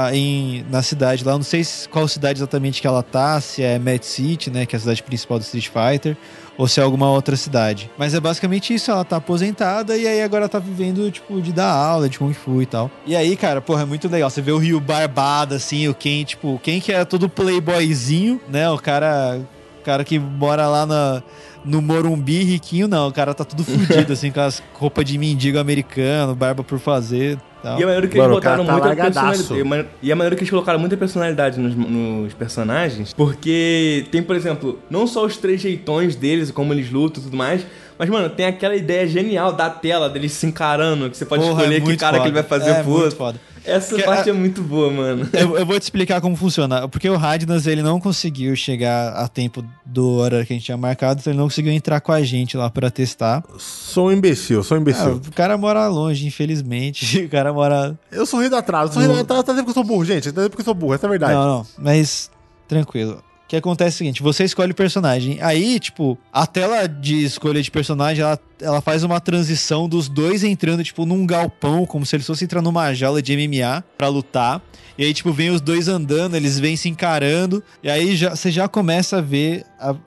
na cidade lá. Eu não sei qual cidade exatamente que ela tá. Se é Mad City, né? Que é a cidade principal do Street Fighter. Ou se é alguma outra cidade. Mas é basicamente isso, ela tá aposentada e aí agora tá vivendo, tipo, de dar aula, de Kung Fu e tal. E aí, cara, porra, é muito legal. Você vê o Ryu barbado, assim, o Ken, tipo, Ken que era todo playboyzinho, né? O cara que mora lá no Morumbi, riquinho, não. O cara tá tudo fudido, assim, com as roupas de mendigo americano, barba por fazer. Tal. E a maneira que eles botaram muita personalidade. E a maneira que eles colocaram muita personalidade nos personagens, porque tem, por exemplo, não só os trejeitões deles, como eles lutam e tudo mais, mas, mano, tem aquela ideia genial da tela deles se encarando, que você pode escolher que cara foda. Que ele vai fazer pro outro. Foda. Essa parte é muito boa, mano. Eu vou te explicar como funciona. Porque o Radnas, ele não conseguiu chegar a tempo do horário que a gente tinha marcado, então ele não conseguiu entrar com a gente lá pra testar. Sou um imbecil. O cara mora longe, infelizmente. O cara mora... Eu sou rei do atraso. Tá dizendo porque eu sou burro, gente. Tá dizendo porque eu sou burro, essa é a verdade. Não, mas tranquilo. O que acontece é o seguinte, você escolhe o personagem. Aí, tipo, a tela de escolha de personagem, ela faz uma transição dos dois entrando, tipo, num galpão, como se eles fossem entrar numa jaula de MMA pra lutar. E aí, tipo, vem os dois andando, eles vêm se encarando. E aí, você já começa a ver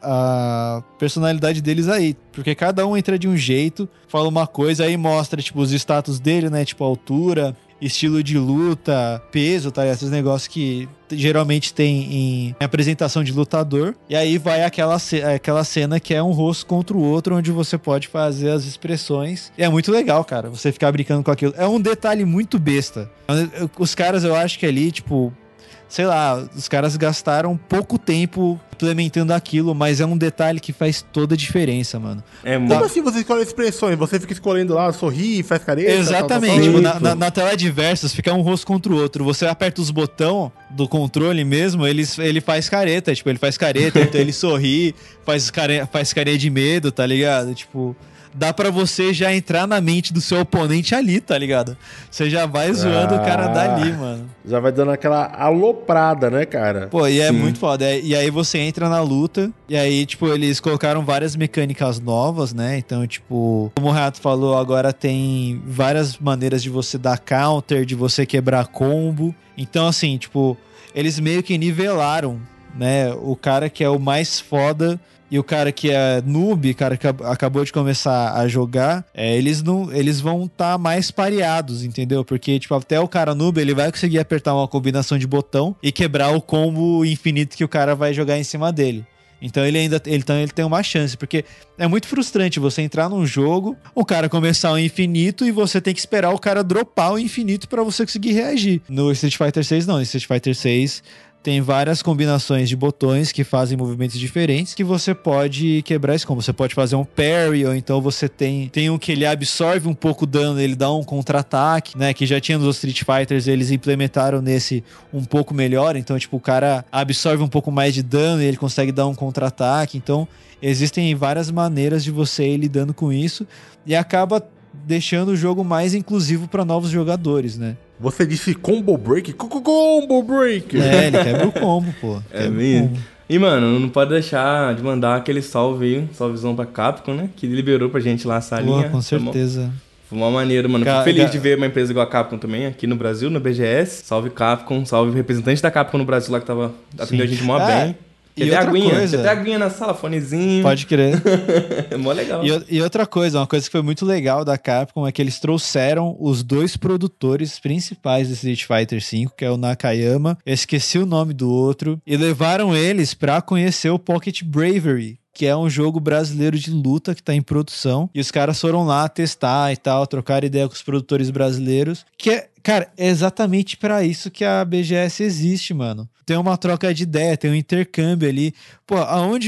a personalidade deles aí. Porque cada um entra de um jeito, fala uma coisa, aí mostra, tipo, os status dele, né? Tipo, altura, estilo de luta, peso, tá? Esses negócios que geralmente tem em apresentação de lutador. E aí vai aquela cena que é um rosto contra o outro, onde você pode fazer as expressões. E é muito legal, cara, você ficar brincando com aquilo. É um detalhe muito besta. Os caras, eu acho que ali, tipo... Sei lá, os caras gastaram pouco tempo implementando aquilo, mas é um detalhe que faz toda a diferença, mano. Como assim você escolhe expressões? Você fica escolhendo lá, sorri, faz careta? Exatamente, na tela de versos fica um rosto contra o outro. Você aperta os botões do controle mesmo, ele faz careta, tipo, ele faz careta, então ele sorri, faz carinha de medo, tá ligado? Tipo... Dá pra você já entrar na mente do seu oponente ali, tá ligado? Você já vai zoando o cara dali, mano. Já vai dando aquela aloprada, né, cara? Pô, e é muito foda. E aí você entra na luta, e aí, tipo, eles colocaram várias mecânicas novas, né? Então, tipo, como o Renato falou, agora tem várias maneiras de você dar counter, de você quebrar combo. Então, assim, tipo, eles meio que nivelaram, né? O cara que é o mais foda... E o cara que é noob, cara que acabou de começar a jogar, eles vão estar mais pareados, entendeu? Porque, tipo, até o cara noob, ele vai conseguir apertar uma combinação de botão e quebrar o combo infinito que o cara vai jogar em cima dele. Então ele tem uma chance, porque é muito frustrante você entrar num jogo, o cara começar o infinito e você tem que esperar o cara dropar o infinito pra você conseguir reagir. No Street Fighter 6 não, no Street Fighter 6 tem várias combinações de botões que fazem movimentos diferentes que você pode quebrar esse combo. Você pode fazer um parry, ou então você tem um que ele absorve um pouco o dano, ele dá um contra-ataque, né? Que já tinha nos Street Fighters, eles implementaram nesse um pouco melhor. Então, tipo, o cara absorve um pouco mais de dano e ele consegue dar um contra-ataque. Então, existem várias maneiras de você ir lidando com isso e acaba deixando o jogo mais inclusivo para novos jogadores, né? Você disse combo break? Combo break! Ele quebra o combo, pô. É mesmo. E, mano, não pode deixar de mandar aquele salve aí, salvezão pra Capcom, né? Que liberou pra gente lá a salinha. Pô, com certeza. Foi uma maneira, mano. Fico feliz de ver uma empresa igual a Capcom também aqui no Brasil, no BGS. Salve Capcom, salve representante da Capcom no Brasil lá que tava atendendo a gente mó bem. Tem até aguinha na sala, fonezinho. Pode crer. É mó legal. E outra coisa, uma coisa que foi muito legal da Capcom é que eles trouxeram os dois produtores principais do Street Fighter V, que é o Nakayama, eu esqueci o nome do outro, e levaram eles pra conhecer o Pocket Bravery, que é um jogo brasileiro de luta que tá em produção, e os caras foram lá testar e tal, trocar ideia com os produtores brasileiros, que é, cara, é exatamente pra isso que a BGS existe, mano. Tem uma troca de ideia, tem um intercâmbio ali. Pô,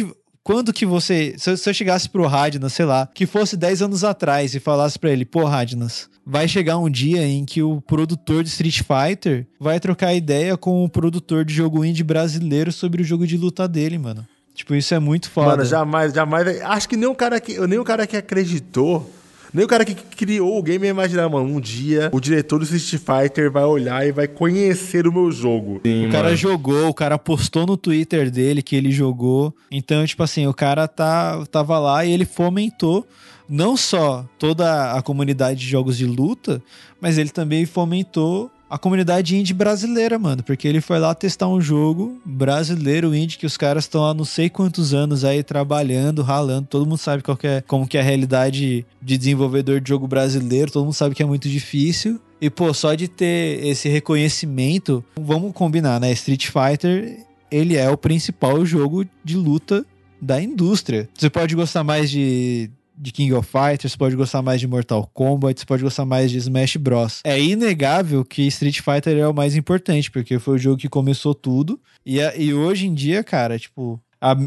quando que você... Se eu chegasse pro Radnas, sei lá, que fosse 10 anos atrás e falasse pra ele, pô, Radnas, vai chegar um dia em que o produtor de Street Fighter vai trocar ideia com o produtor de jogo indie brasileiro sobre o jogo de luta dele, mano. Tipo, isso é muito foda. Mano, jamais. Acho que nem o cara que acreditou, nem o cara que criou o game ia imaginar, mano, um dia o diretor do Street Fighter vai olhar e vai conhecer o meu jogo. Sim, o cara jogou, o cara postou no Twitter dele que ele jogou. Então, tipo assim, o cara tava lá e ele fomentou não só toda a comunidade de jogos de luta, mas ele também fomentou a comunidade indie brasileira, mano, porque ele foi lá testar um jogo brasileiro indie que os caras estão há não sei quantos anos aí trabalhando, ralando, todo mundo sabe como que é a realidade de desenvolvedor de jogo brasileiro, todo mundo sabe que é muito difícil. E, pô, só de ter esse reconhecimento, vamos combinar, né? Street Fighter, ele é o principal jogo de luta da indústria. Você pode gostar mais de King of Fighters, você pode gostar mais de Mortal Kombat, você pode gostar mais de Smash Bros. É inegável que Street Fighter é o mais importante, porque foi o jogo que começou tudo. E hoje em dia, cara, tipo,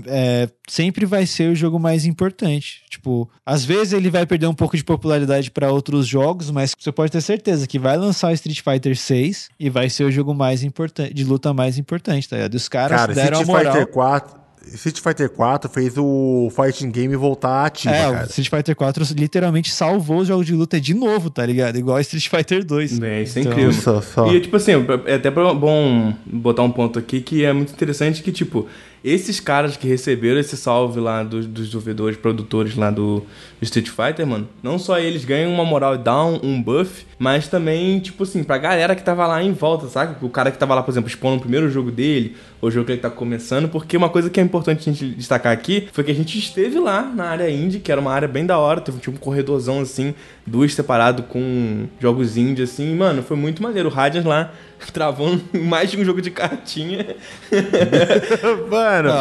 sempre vai ser o jogo mais importante. Tipo, às vezes ele vai perder um pouco de popularidade para outros jogos, mas você pode ter certeza que vai lançar o Street Fighter 6 e vai ser o jogo mais importante, de luta mais importante, tá ligado? Os caras deram a moral. Street Fighter 4 fez o fighting game voltar ativo, cara. O Street Fighter 4 literalmente salvou os jogos de luta de novo, tá ligado? Igual a Street Fighter 2. Isso é incrível. E, tipo assim, é até bom botar um ponto aqui que é muito interessante que, tipo, esses caras que receberam esse salve lá dos desenvolvedores, produtores lá do Street Fighter, mano, não só eles ganham uma moral e dão um buff, mas também, tipo assim, pra galera que tava lá em volta, sabe? O cara que tava lá, por exemplo, expondo o primeiro jogo dele, o jogo que ele tá começando, porque uma coisa que é importante a gente destacar aqui foi que a gente esteve lá na área indie, que era uma área bem da hora, teve tipo um corredorzão assim, duas separado com jogos indie, assim, mano, foi muito maneiro. O Radiant lá travando mais de um jogo de cartinha. Mano,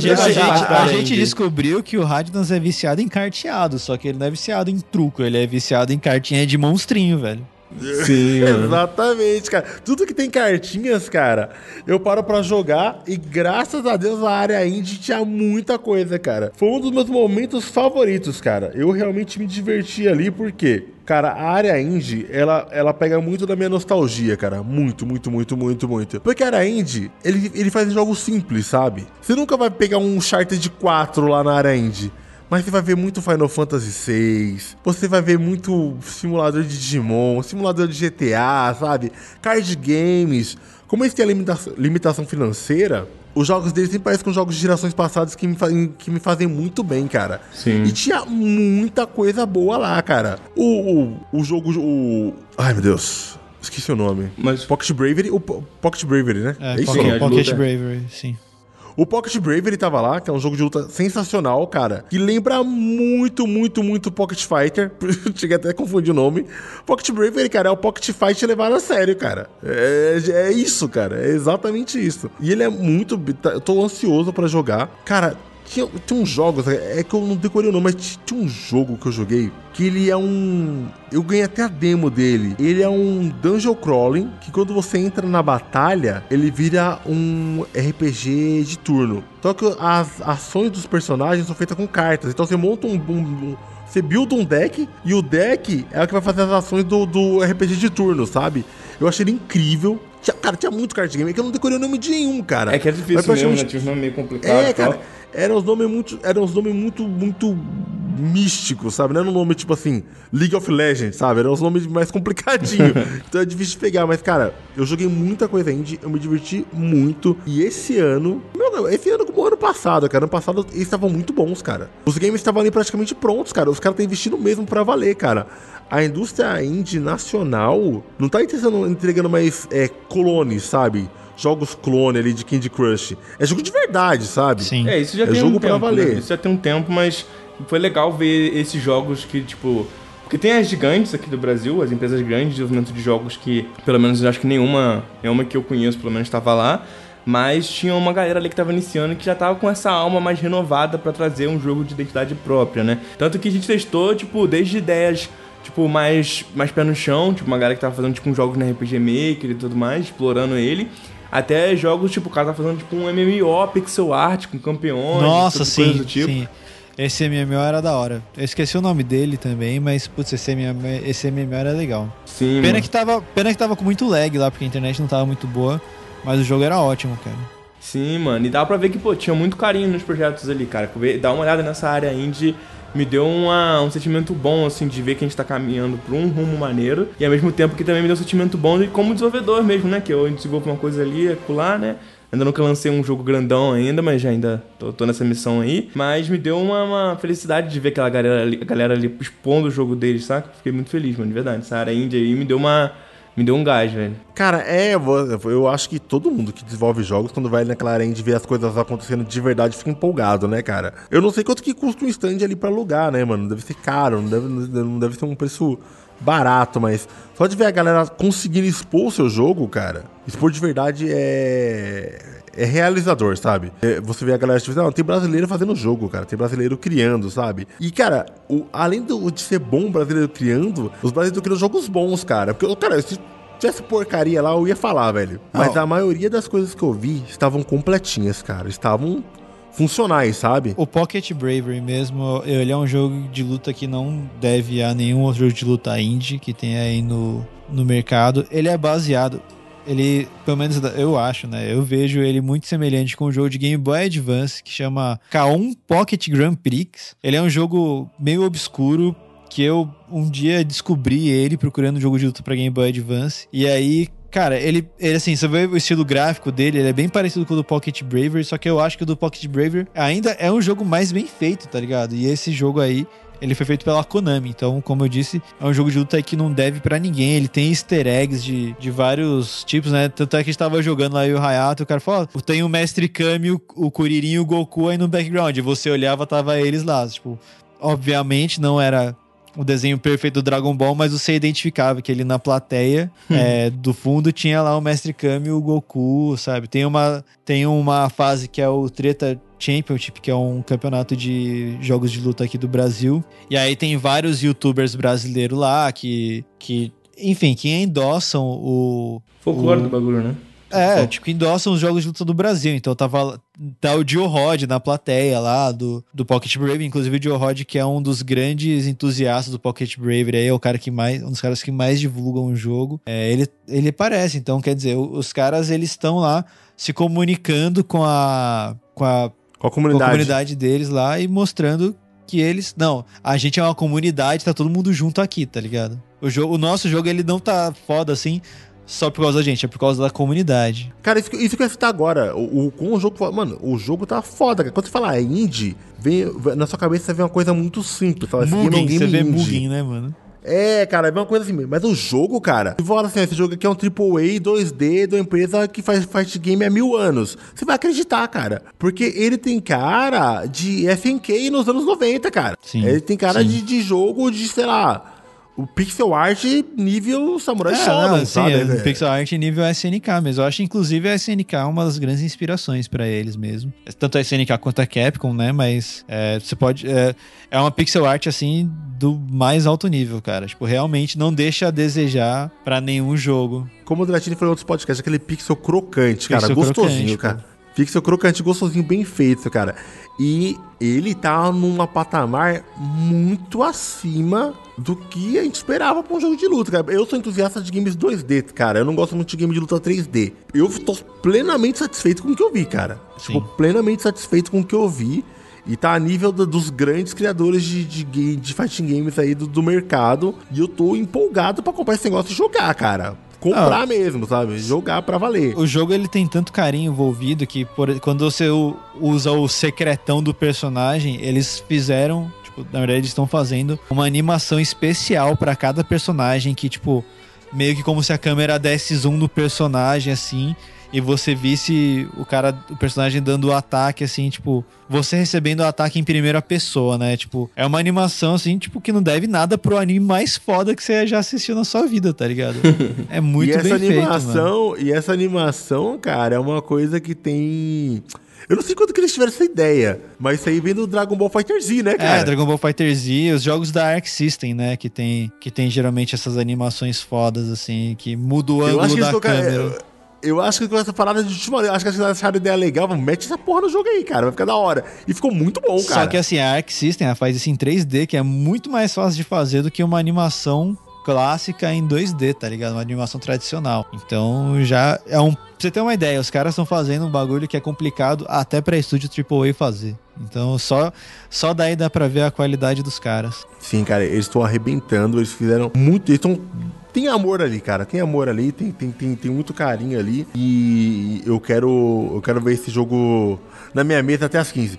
a gente descobriu que o Radnas é viciado em carteado, só que ele não é viciado em truco, ele é viciado em cartinha de monstrinho, velho. Sim, exatamente, cara. Tudo que tem cartinhas, cara, eu paro pra jogar e graças a Deus a área indie tinha muita coisa, cara. Foi um dos meus momentos favoritos, cara. Eu realmente me diverti ali porque, cara, a área indie, ela pega muito da minha nostalgia, cara. Muito. Porque a área indie, ele faz jogos simples, sabe? Você nunca vai pegar um Uncharted 4 lá na área indie. Mas você vai ver muito Final Fantasy VI, você vai ver muito simulador de Digimon, simulador de GTA, sabe? Card games. Como eles têm a limitação financeira, os jogos deles sempre parecem com jogos de gerações passadas que me fazem muito bem, cara. Sim. E tinha muita coisa boa lá, cara. O jogo... Ai, meu Deus. Esqueci o nome. Mas... Pocket Bravery, né? Pocket Bravery, sim. O Pocket Bravery tava lá, que é um jogo de luta sensacional, cara. Que lembra muito Pocket Fighter. Cheguei até a confundir o nome. Pocket Bravery, cara, é o Pocket Fight levado a sério, cara. É isso, cara. É exatamente isso. E ele é muito... Eu tô ansioso pra jogar. Cara, tinha uns jogos... É que eu não decorei o nome, mas tinha um jogo que eu joguei que ele é um... Eu ganhei até a demo dele. Ele é um dungeon crawling, que quando você entra na batalha, ele vira um RPG de turno. Só que as ações dos personagens são feitas com cartas. Então você monta você builda um deck, e o deck é o que vai fazer as ações do RPG de turno, sabe? Eu achei ele incrível. Cara, tinha muito card game, que eu não decorei o nome de nenhum, cara. É que é difícil mesmo, né? Tinha uns nomes meio complicados. Cara, eram os nomes muito místicos, sabe? Não era um nome tipo assim, League of Legends, sabe? Eram os nomes mais complicadinhos. Então é difícil de pegar, mas cara, eu joguei muita coisa indie, eu me diverti muito. E esse ano como o ano passado, cara, ano passado eles estavam muito bons, cara. Os games estavam ali praticamente prontos, cara. Os caras estão investindo mesmo pra valer, cara. A indústria indie nacional não tá entregando mais clones, sabe? Jogos clone ali de Candy Crush. É jogo de verdade, sabe? Sim. Isso já tem jogo um tempo, pra valer. Né? Isso já tem um tempo, mas foi legal ver esses jogos que, tipo... Porque tem as gigantes aqui do Brasil, as empresas grandes de desenvolvimento de jogos que, pelo menos, eu acho que nenhuma que eu conheço, pelo menos, estava lá. Mas tinha uma galera ali que tava iniciando que já tava com essa alma mais renovada pra trazer um jogo de identidade própria, né? Tanto que a gente testou, tipo, desde ideias... Tipo, mais pé no chão, tipo, uma galera que tava fazendo, tipo, um jogo no RPG Maker e tudo mais, explorando ele, Até jogos, tipo, o cara tá fazendo tipo um MMO, pixel art, com campeões. Nossa, sim, do tipo. sim. Esse MMO era da hora. Eu esqueci o nome dele também, mas, putz, esse MMO era legal. Sim, pena que tava com muito lag lá, porque a internet não tava muito boa, mas o jogo era ótimo, cara. Sim, mano. E dá pra ver que, pô, tinha muito carinho nos projetos ali, cara. Dar uma olhada nessa área indie me deu um sentimento bom, assim, de ver que a gente tá caminhando por um rumo maneiro. E ao mesmo tempo que também me deu um sentimento bom de como desenvolvedor mesmo, né? Que eu desenvolvo uma coisa ali, acolá, né? Ainda nunca lancei um jogo grandão ainda, mas já ainda tô nessa missão aí. Mas me deu uma felicidade de ver aquela galera ali expondo o jogo deles, saca? Fiquei muito feliz, mano, de verdade. Essa área indie aí me deu um gás, velho. Cara, eu acho que todo mundo que desenvolve jogos, quando vai naquela área de ver as coisas acontecendo de verdade, fica empolgado, né, cara? Eu não sei quanto que custa um stand ali pra alugar, né, mano? Deve ser caro, não deve ser um preço barato, mas só de ver a galera conseguindo expor o seu jogo, cara, expor de verdade é realizador, sabe? Você vê a galera tipo, não, tem brasileiro fazendo jogo, cara, tem brasileiro criando, sabe? E, cara, além de ser bom brasileiro criando, os brasileiros criam jogos bons, cara. Porque, cara, se tivesse porcaria lá, eu ia falar, velho. Mas a maioria das coisas que eu vi estavam completinhas, cara. Estavam funcionais, sabe? O Pocket Bravery mesmo, ele é um jogo de luta que não deve a nenhum outro jogo de luta indie que tem aí no mercado. Ele é baseado... Ele, pelo menos eu acho, né? Eu vejo ele muito semelhante com um jogo de Game Boy Advance que chama K1 Pocket Grand Prix. Ele é um jogo meio obscuro que eu um dia descobri ele procurando um jogo de luta pra Game Boy Advance. E aí, cara, ele assim, você vê o estilo gráfico dele, ele é bem parecido com o do Pocket Bravery, só que eu acho que o do Pocket Bravery ainda é um jogo mais bem feito, tá ligado? E esse jogo aí, ele foi feito pela Konami, então, como eu disse, é um jogo de luta aí que não deve pra ninguém. Ele tem easter eggs de vários tipos, né? Tanto é que a gente tava jogando lá e o Hayato, o cara falou, tem o Mestre Kami, o Kuririn e o Goku aí no background. E você olhava, tava eles lá. Tipo, obviamente não era o desenho perfeito do Dragon Ball, mas você identificava que ele na plateia do fundo tinha lá o Mestre Kami e o Goku, sabe? Tem uma fase que é o Treta Championship, que é um campeonato de jogos de luta aqui do Brasil. E aí tem vários youtubers brasileiros lá que enfim, que endossam o Folclore do bagulho, né? Tipo, endossam os jogos de luta do Brasil. Então tá o Dio Rod na plateia lá do Pocket Bravery. Inclusive o Dio Rod, que é um dos grandes entusiastas do Pocket Bravery, aí é um dos caras que mais divulgam o jogo. Ele aparece, então quer dizer, os caras eles estão lá se comunicando com a comunidade deles lá e mostrando que eles... Não, a gente é uma comunidade, tá todo mundo junto aqui, tá ligado? O nosso jogo, ele não tá foda assim só por causa da gente, é por causa da comunidade. Cara, isso que eu ia citar agora. Com o jogo... Mano, o jogo tá foda, cara. Quando você fala indie, na sua cabeça vem uma coisa muito simples. Mugen, você vê Mugen, né, mano? Cara, é uma coisa assim mesmo. Mas o jogo, cara, se fala assim, esse jogo aqui é um AAA 2D de uma empresa que faz fight game há 1000 anos. Você vai acreditar, cara. Porque ele tem cara de SNK nos anos 90, cara. Sim, ele tem cara de jogo de, sei lá... O pixel art nível Samurai Shodown, sabe? O pixel art nível SNK mesmo. Eu acho, inclusive, a SNK uma das grandes inspirações pra eles mesmo. Tanto a SNK quanto a Capcom, né? Mas você pode... É uma pixel art, assim, do mais alto nível, cara. Tipo, realmente não deixa a desejar pra nenhum jogo. Como o Dratini falou em outros podcasts, aquele pixel crocante, cara. Gostosinho, cara. Pixel crocante, gostosinho, bem feito, cara. E ele tá numa patamar muito acima do que a gente esperava pra um jogo de luta, cara. Eu sou entusiasta de games 2D, cara. Eu não gosto muito de game de luta 3D. Eu tô plenamente satisfeito com o que eu vi, cara. Tipo, plenamente satisfeito com o que eu vi. E tá a nível dos grandes criadores de fighting games aí do mercado. E eu tô empolgado pra comprar esse negócio e jogar, cara. Comprar mesmo, sabe? Jogar pra valer. O jogo, ele tem tanto carinho envolvido que quando você usa o secretão do personagem, eles fizeram... Tipo, na verdade, eles estão fazendo uma animação especial pra cada personagem que, tipo, meio que como se a câmera desse zoom no personagem, assim... E você visse o personagem dando o ataque, assim, tipo... Você recebendo o ataque em primeira pessoa, né? Tipo, é uma animação, assim, tipo, que não deve nada pro anime mais foda que você já assistiu na sua vida, tá ligado? É muito bem feito, mano. E essa animação, cara, é uma coisa que tem... Eu não sei quando que eles tiveram essa ideia, mas isso aí vem do Dragon Ball FighterZ, né, cara? Dragon Ball FighterZ, os jogos da Arc System, né, que tem geralmente essas animações fodas, assim, que muda o ângulo da câmera. Eu acho que com essa parada de última hora, eu acho que eles acharam a ideia legal. Mete essa porra no jogo aí, cara. Vai ficar da hora. E ficou muito bom, cara. Só que assim, a Arc System ela faz isso em 3D, que é muito mais fácil de fazer do que uma animação clássica em 2D, tá ligado? Uma animação tradicional. Então já é um... Pra você ter uma ideia, os caras estão fazendo um bagulho que é complicado até pra estúdio AAA fazer. Então só daí dá pra ver a qualidade dos caras. Sim, cara, eles estão arrebentando, eles fizeram muito... Eles estão... Tem amor ali, cara. Tem amor ali, tem muito carinho ali. E eu quero ver esse jogo na minha mesa até as 15.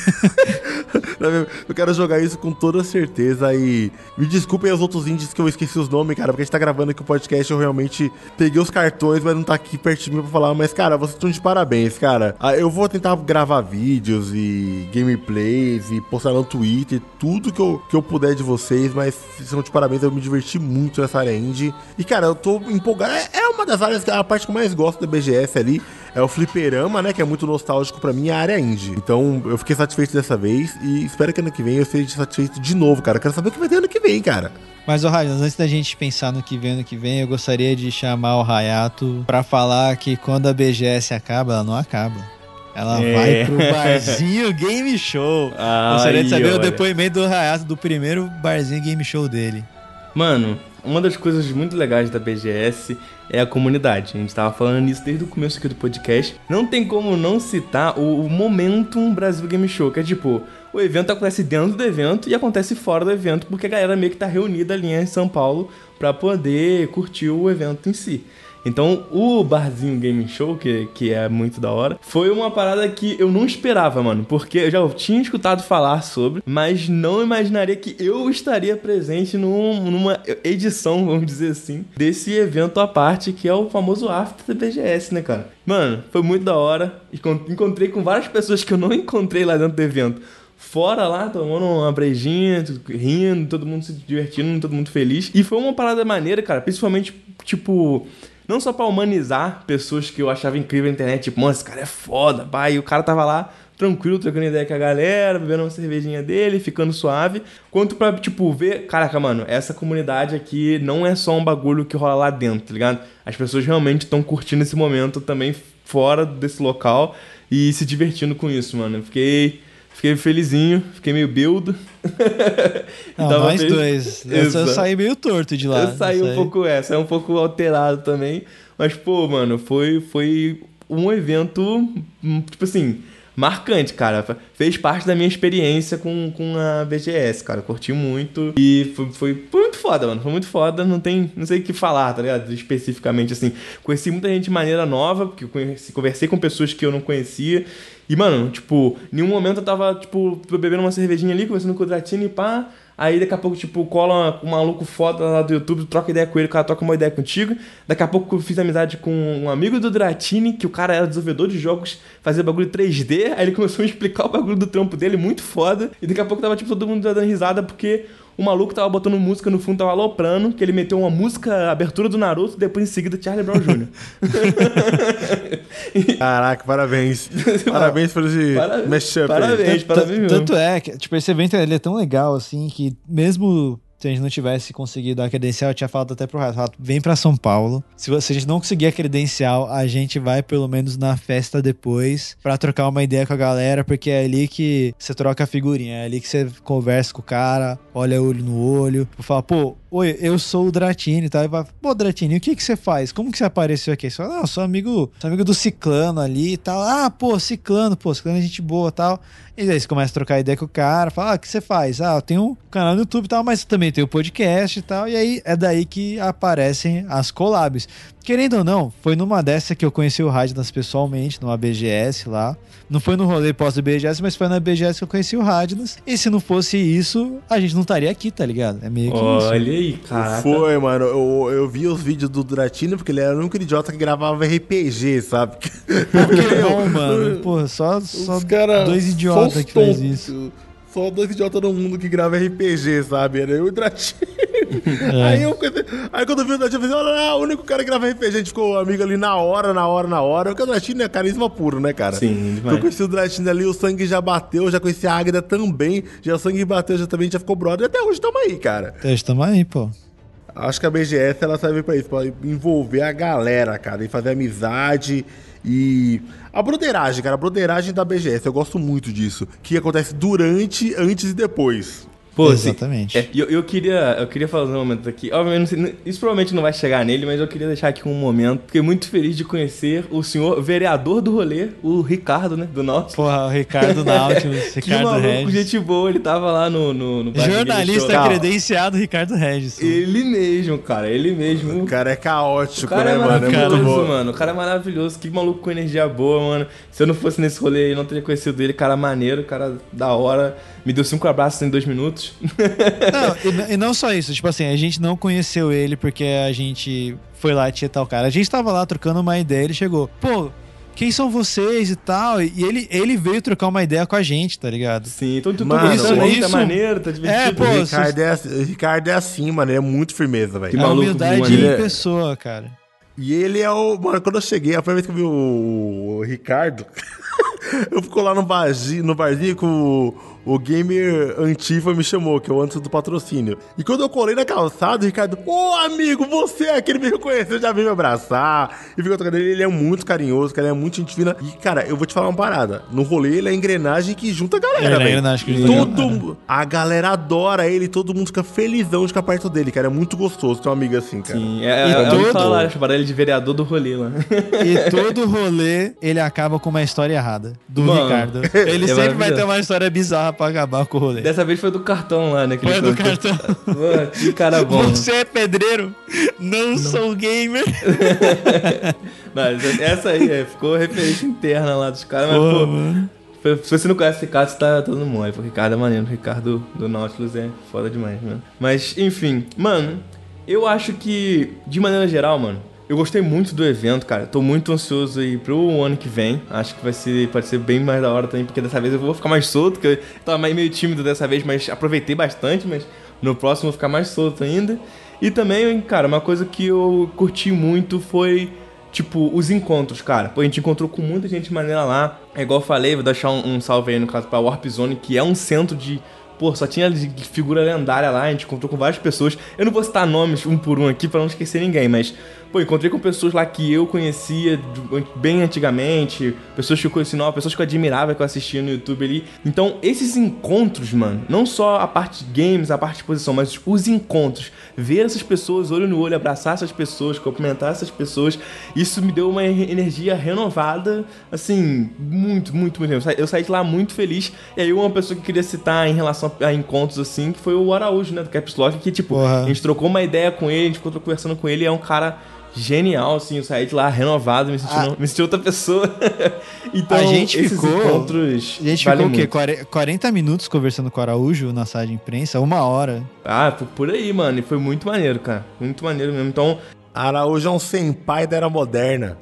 Eu quero jogar isso com toda certeza. E me desculpem os outros indies que eu esqueci os nomes, cara, porque a gente tá gravando aqui o podcast. Eu realmente peguei os cartões, mas não tá aqui perto de mim pra falar. Mas, cara, vocês estão de parabéns, cara. Eu vou tentar gravar vídeos e gameplays e postar no Twitter, tudo que eu puder de vocês. Mas vocês estão de parabéns, eu me diverti muito nessa área indie. E, cara, eu tô empolgado. É uma das áreas, a parte que eu mais gosto da BGS ali é o fliperama, né? Que é muito nostálgico pra mim, a área indie. Então, eu fiquei satisfeito dessa vez e espero que ano que vem eu seja satisfeito de novo, cara. Eu quero saber o que vai ter ano que vem, cara. Mas, Raios, antes da gente pensar no que vem, eu gostaria de chamar o Hayato pra falar que quando a BGS acaba, ela não acaba. Ela vai pro barzinho Game Show. Gostaria de saber o depoimento do Hayato do primeiro barzinho Game Show dele. Mano, uma das coisas muito legais da BGS é a comunidade. A gente tava falando isso desde o começo aqui do podcast. Não tem como não citar o Momentum Brasil Game Show, que é tipo, o evento acontece dentro do evento e acontece fora do evento, porque a galera meio que tá reunida ali em São Paulo pra poder curtir o evento em si. Então, o barzinho Game Show, que é muito da hora, foi uma parada que eu não esperava, mano. Porque eu já tinha escutado falar sobre, mas não imaginaria que eu estaria presente numa edição, vamos dizer assim, desse evento à parte, que é o famoso After da BGS, né, cara? Mano, foi muito da hora. Encontrei com várias pessoas que eu não encontrei lá dentro do evento. Fora lá, tomando uma brejinha, rindo, todo mundo se divertindo, todo mundo feliz. E foi uma parada maneira, cara, principalmente, tipo... Não só pra humanizar pessoas que eu achava incrível na internet, tipo, mano, esse cara é foda, pai. E o cara tava lá, tranquilo, trocando ideia com a galera, bebendo uma cervejinha dele, ficando suave. Quanto pra, tipo, ver, caraca, mano, essa comunidade aqui não é só um bagulho que rola lá dentro, tá ligado? As pessoas realmente estão curtindo esse momento também fora desse local e se divertindo com isso, mano. Eu fiquei felizinho, fiquei meio beldo. Não, nós dois. Eu saí meio torto de lá. Eu saí um pouco alterado também. Mas, pô, mano, foi um evento, tipo assim, marcante, cara. Fez parte da minha experiência com a BGS, cara. Curti muito. E foi muito foda, mano. Foi muito foda. Não sei o que falar, tá ligado? Especificamente, assim. Conheci muita gente de maneira nova, porque conversei com pessoas que eu não conhecia. E, mano, tipo, em nenhum momento eu tava, tipo, bebendo uma cervejinha ali, conversando com o Dratini e pá. Aí daqui a pouco, tipo, cola um maluco foda lá do YouTube, troca ideia com ele, o cara troca uma ideia contigo. Daqui a pouco eu fiz amizade com um amigo do Dratini, que o cara era desenvolvedor de jogos, fazia bagulho 3D. Aí ele começou a explicar o bagulho do trampo dele, muito foda. E daqui a pouco tava, tipo, todo mundo dando risada, porque o maluco tava botando música no fundo, tava aloprando, que ele meteu uma música, abertura do Naruto, depois em seguida Charlie Brown Jr. Caraca, parabéns. Parabéns por esse mashup. Parabéns mesmo. Tanto é que, tipo, esse evento ele é tão legal, assim, que mesmo se a gente não tivesse conseguido a credencial, eu tinha falado até pro Rato, vem pra São Paulo. Se a gente não conseguir a credencial, a gente vai pelo menos na festa depois pra trocar uma ideia com a galera, porque é ali que você troca a figurinha, é ali que você conversa com o cara, olha olho no olho, fala, pô, oi, eu sou o Dratini, tá? E vai, pô, Dratini, o que você faz? Como que você apareceu aqui? Você fala, não, sou amigo do Ciclano ali e tal. Ah, pô, Ciclano é gente boa e tal. E aí você começa a trocar ideia com o cara, fala, o que você faz? Ah, eu tenho um canal no YouTube e tal, mas também tenho podcast e tal. E aí é daí que aparecem as collabs. Querendo ou não, foi numa dessa que eu conheci o Radnas pessoalmente, numa BGS lá. Não foi no rolê pós-BGS, mas foi na BGS que eu conheci o Radnas. E se não fosse isso, a gente não estaria aqui, tá ligado? É meio que isso. Olha aí, caraca. Foi, mano. Eu vi os vídeos do Dratini, porque ele era o único idiota que gravava RPG, sabe? Porque não, mano. Pô, só dois idiotas que faz isso. Só dois idiotas no mundo que grava RPG, sabe? Era eu e o Dratini. Aí quando eu vi o Dratini, eu falei, olha lá, o único cara que grava RPG, a gente ficou amigo ali na hora. Porque o Dratini é carisma puro, né, cara? Sim, demais. Eu conheci o Dratini ali, o sangue já bateu, já conheci a Águida também. Já o sangue bateu, já também já ficou brother. E até hoje tamo aí, cara. Até hoje tamo aí, pô. Acho que a BGS ela serve pra isso, pra envolver a galera, cara, e fazer amizade e a broderagem, cara, a broderagem da BGS, eu gosto muito disso, que acontece durante, antes e depois. Pô, exatamente. Eu queria fazer um momento aqui. Obviamente, isso provavelmente não vai chegar nele, mas eu queria deixar aqui um momento. Fiquei muito feliz de conhecer o senhor vereador do rolê, o Ricardo, né? Do Nautilus. Porra, o Ricardo Nautilus, Que Ricardo maluco, Regis. gente boa, ele tava lá no Jornalista credenciado Ricardo Regis. Ele mesmo, cara, ele mesmo. O cara é caótico, O cara né, é mano? É muito maravilhoso, bom. mano. O cara é maravilhoso. Que maluco com energia boa, mano. Se eu não fosse nesse rolê aí, eu não teria conhecido ele. Cara maneiro, cara da hora. Me deu 5 abraços em 2 minutos. Não, e não só isso, tipo assim, a gente não conheceu ele porque a gente foi lá tietar o cara. A gente tava lá trocando uma ideia, ele chegou, pô, quem são vocês e tal? E ele veio trocar uma ideia com a gente, tá ligado? Sim, então tu Mano, gostando aí, tá isso- maneiro, tá divertido. É, pô, O Ricardo é assim, mano, ele é muito firmeza, velho. Que É a maluco, humildade mano. em pessoa, cara. E ele é o... Mano, quando eu cheguei, a primeira vez que eu vi o Ricardo, eu fico lá no barzinho com o gamer Antifa me chamou, que é o antes do patrocínio. E quando eu colei na calçada, o Ricardo, ô amigo, você é aquele que me reconheceu, já veio me abraçar. E ficou tocando ele é muito carinhoso, cara, ele é muito gente fina. E, cara, eu vou te falar uma parada. No rolê, ele é a engrenagem que junta a galera, Ele é a velho. engrenagem que junta a galera. A galera adora ele, todo mundo fica felizão de ficar perto dele, cara. É muito gostoso ter um amigo assim, cara. Sim, E eu todo- falar, chamaram ele de vereador do rolê lá. E todo rolê, ele acaba com uma história errada. Do Mano, Ricardo. Ele é sempre vai maravilhoso. ter uma história bizarra pra acabar com o rolê. Dessa vez foi do cartão lá, né? que Foi ele do colocou. cartão. Mano, que cara bom. Você é pedreiro? Não sou gamer. Mas essa aí, ficou referência interna lá dos caras, mas, Porra, pô, mano. se você não conhece o Ricardo, você tá todo mundo. O Ricardo é maneiro, o Ricardo do Nautilus é foda demais, mano. Mas, enfim, mano, eu acho que, de maneira geral, mano, eu gostei muito do evento, cara. Tô muito ansioso aí pro ano que vem. Acho que pode ser bem mais da hora também, porque dessa vez eu vou ficar mais solto, que eu tava meio tímido dessa vez, mas aproveitei bastante, mas no próximo eu vou ficar mais solto ainda. E também, cara, uma coisa que eu curti muito foi, tipo, os encontros, cara. Pô, a gente encontrou com muita gente maneira lá. É igual eu falei, vou deixar um salve aí, no caso, pra Warp Zone, que é um centro de... Pô, só tinha figura lendária lá, a gente encontrou com várias pessoas. Eu não vou citar nomes um por um aqui pra não esquecer ninguém, mas... Pô, encontrei com pessoas lá que eu conhecia bem antigamente, pessoas que eu conheci novas, pessoas que eu admirava, que eu assistia no YouTube ali. Então, esses encontros, mano, não só a parte de games, a parte de exposição, mas os encontros. Ver essas pessoas olho no olho, abraçar essas pessoas, cumprimentar essas pessoas, isso me deu uma energia renovada, assim, muito. Eu saí de lá muito feliz. E aí, uma pessoa que eu queria citar em relação a encontros, assim, que foi o Araújo, né, do Caps Lock, que, tipo, Porra. a gente trocou uma ideia com ele, a gente ficou conversando com ele, é um cara genial, assim, eu saí de lá renovado, me senti outra pessoa. Então, A gente esses ficou- encontros A gente valem ficou o quê? muito. 40 minutos conversando com o Araújo na sala de imprensa? 1 hora. Ah, por aí, mano, e foi muito maneiro, cara, muito maneiro mesmo. Então, Araújo é um senpai da era moderna.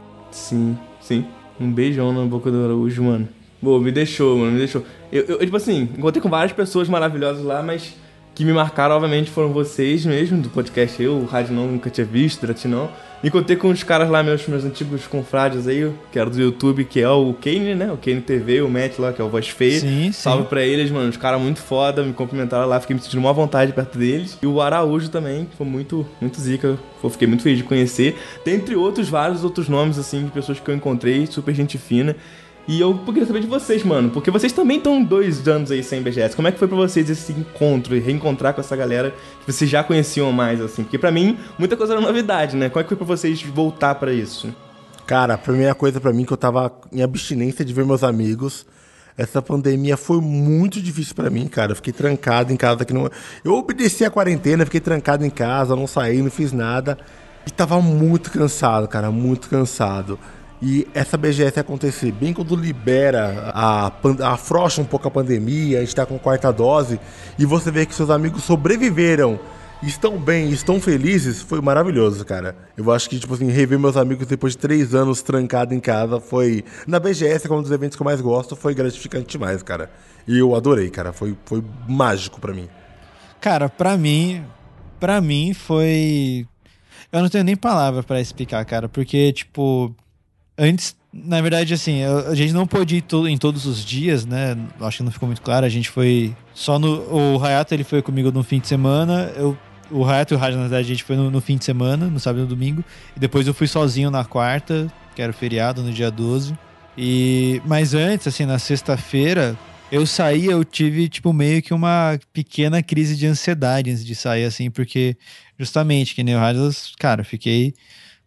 sim, um beijão na boca do Araújo, mano. Pô, me deixou. Eu, tipo assim, encontrei com várias pessoas maravilhosas lá, mas que me marcaram, obviamente, foram vocês mesmo, do podcast. Eu, o Radinão, nunca tinha visto, o Dratinão. Encontrei com os caras lá, meus antigos confrades aí, que era do YouTube, que é o Kane, né? O Kane TV, o Matt lá, que é o Voz Feia. Sim, Salve sim. pra eles, mano. Os caras muito foda, me cumprimentaram lá, fiquei me sentindo uma vontade perto deles. E o Araújo também, que foi muito zica. Fiquei muito feliz de conhecer. Dentre outros, vários outros nomes, assim, de pessoas que eu encontrei, super gente fina. E eu queria saber de vocês, mano, porque vocês também estão 2 anos aí sem BGS. Como é que foi pra vocês esse encontro e reencontrar com essa galera que vocês já conheciam mais, assim? Porque pra mim, muita coisa era novidade, né? Como é que foi pra vocês voltar pra isso? Cara, a primeira coisa pra mim que eu tava em abstinência de ver meus amigos. Essa pandemia foi muito difícil pra mim, cara. Eu fiquei trancado em casa. Eu obedeci a quarentena, fiquei trancado em casa, não saí, não fiz nada. E tava muito cansado, cara, muito cansado. E essa BGS acontecer bem quando libera, afrouxa um pouco a pandemia, a gente tá com 4ª dose, e você vê que seus amigos sobreviveram, estão bem, estão felizes, foi maravilhoso, cara. Eu acho que, tipo assim, rever meus amigos depois de 3 anos trancado em casa foi... Na BGS, que é um dos eventos que eu mais gosto, foi gratificante demais, cara. E eu adorei, cara, foi mágico pra mim. Cara, pra mim foi... Eu não tenho nem palavra pra explicar, cara, porque, tipo... Antes, na verdade, assim, a gente não pôde ir em todos os dias, né? Acho que não ficou muito claro. A gente foi só no... O Hayato, ele foi comigo no fim de semana. O Hayato e o Raja, na verdade, a gente foi no fim de semana, no sábado e no domingo. E depois eu fui sozinho na quarta, que era o feriado, no dia 12. Mas antes, assim, na sexta-feira, eu saí, eu tive, tipo, meio que uma pequena crise de ansiedade antes de sair, assim, porque justamente, que nem o Rajas, cara, eu fiquei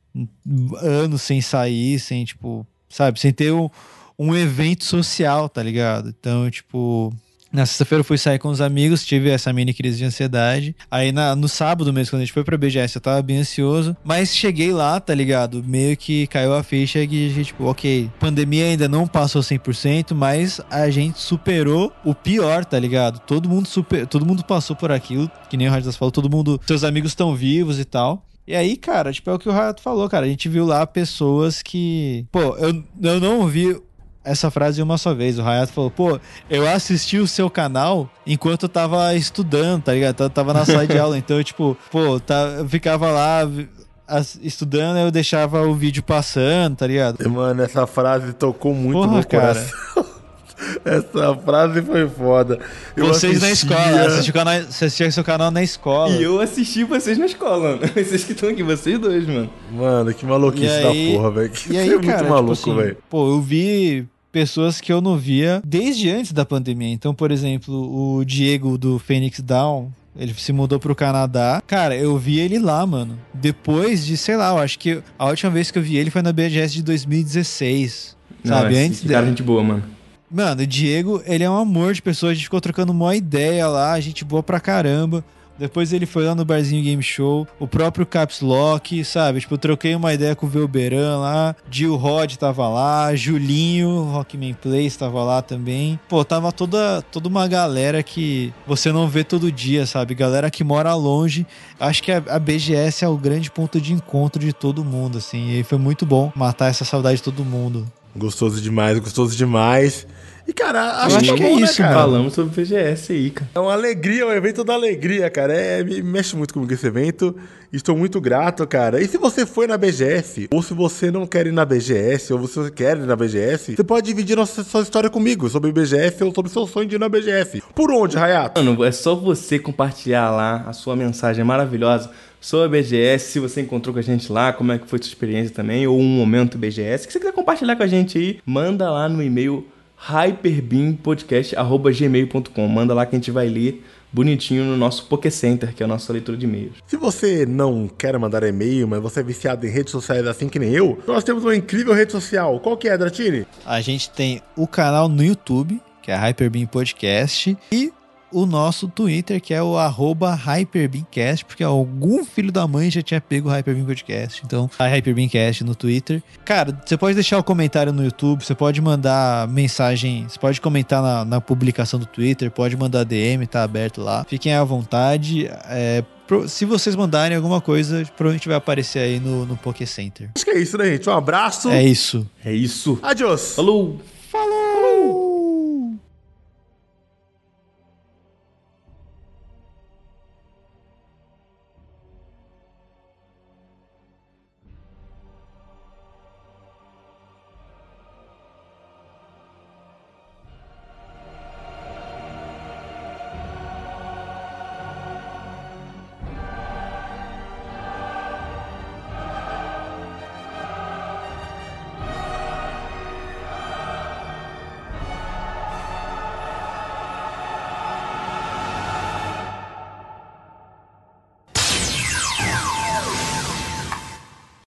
anos sem sair, sem, tipo, sabe, sem ter um evento social, tá ligado? Então, tipo, na sexta-feira eu fui sair com os amigos, tive essa mini crise de ansiedade. Aí no sábado mesmo, quando a gente foi pra BGS, eu tava bem ansioso. Mas cheguei lá, tá ligado? Meio que caiu a ficha que, tipo, ok, pandemia ainda não passou 100%, mas a gente superou o pior, tá ligado? Todo mundo passou por aquilo, que nem o Rajas falou, todo mundo, seus amigos estão vivos e tal. E aí, cara, tipo, é o que o Hayato falou, cara. A gente viu lá pessoas que... Pô, eu não ouvi essa frase uma só vez. O Hayato falou, pô, eu assisti o seu canal enquanto eu tava estudando, tá ligado? Eu tava na sala de aula. Então, tipo, pô, eu ficava lá estudando, eu deixava o vídeo passando, tá ligado? Mano, essa frase tocou muito no cara. coração. Essa frase foi foda. Vocês na escola, você assistia seu canal na escola. E eu assisti vocês na escola, mano. Vocês que estão aqui, vocês dois, mano. Mano, que maluquice da porra, velho. E aí, é cara, muito maluco, tipo assim, velho. pô, eu vi pessoas que eu não via desde antes da pandemia. Então, por exemplo, o Diego do Phoenix Down, ele se mudou pro Canadá. Cara, eu vi ele lá, mano. Depois de, sei lá, eu acho que a última vez que eu vi ele foi na BGS de 2016. Sabe? Antes dele. Cara, gente boa, mano. Mano, o Diego, ele é um amor de pessoa. A gente ficou trocando uma ideia lá, gente boa pra caramba. Depois ele foi lá no Barzinho Game Show. O próprio Caps Lock, sabe? Tipo, eu troquei uma ideia com o Velberan lá. Gil Rod tava lá. Julinho, Rockman Plays tava lá também. Pô, tava toda uma galera que você não vê todo dia, sabe? Galera que mora longe. Acho que a BGS é o grande ponto de encontro de todo mundo, assim. E foi muito bom matar essa saudade de todo mundo. Gostoso demais, gostoso demais. E, cara, acho que é isso, né, cara? Falamos sobre o BGS aí, cara. É uma alegria, um evento da alegria, cara. Me mexe muito comigo esse evento. Estou muito grato, cara. E se você foi na BGS, ou se você não quer ir na BGS, ou se você quer ir na BGS, você pode dividir sua história comigo sobre BGS ou sobre seu sonho de ir na BGS. Por onde, Hayato? Mano, é só você compartilhar lá a sua mensagem maravilhosa sobre a BGS, se você encontrou com a gente lá, como é que foi sua experiência também, ou um momento BGS. Que você quiser compartilhar com a gente aí, manda lá no e-mail hyperbeampodcast@gmail.com. Manda lá que a gente vai ler bonitinho no nosso Pokécenter, que é a nossa leitura de e-mails. Se você não quer mandar e-mail, mas você é viciado em redes sociais assim que nem eu, nós temos uma incrível rede social. Qual que é, Dratini? A gente tem o canal no YouTube, que é Hyperbeam Podcast, e o nosso Twitter, que é o @HyperbeamCast, porque algum filho da mãe já tinha pego o Hyperbeam Podcast. Então, a HyperbeamCast no Twitter. Cara, você pode deixar o comentário no YouTube, você pode mandar mensagem, você pode comentar na publicação do Twitter, pode mandar DM, tá aberto lá. Fiquem à vontade. Se vocês mandarem alguma coisa, provavelmente vai aparecer aí no Poké Center. Acho que é isso, né, gente? Um abraço. É isso. É isso. Adiós. Falou.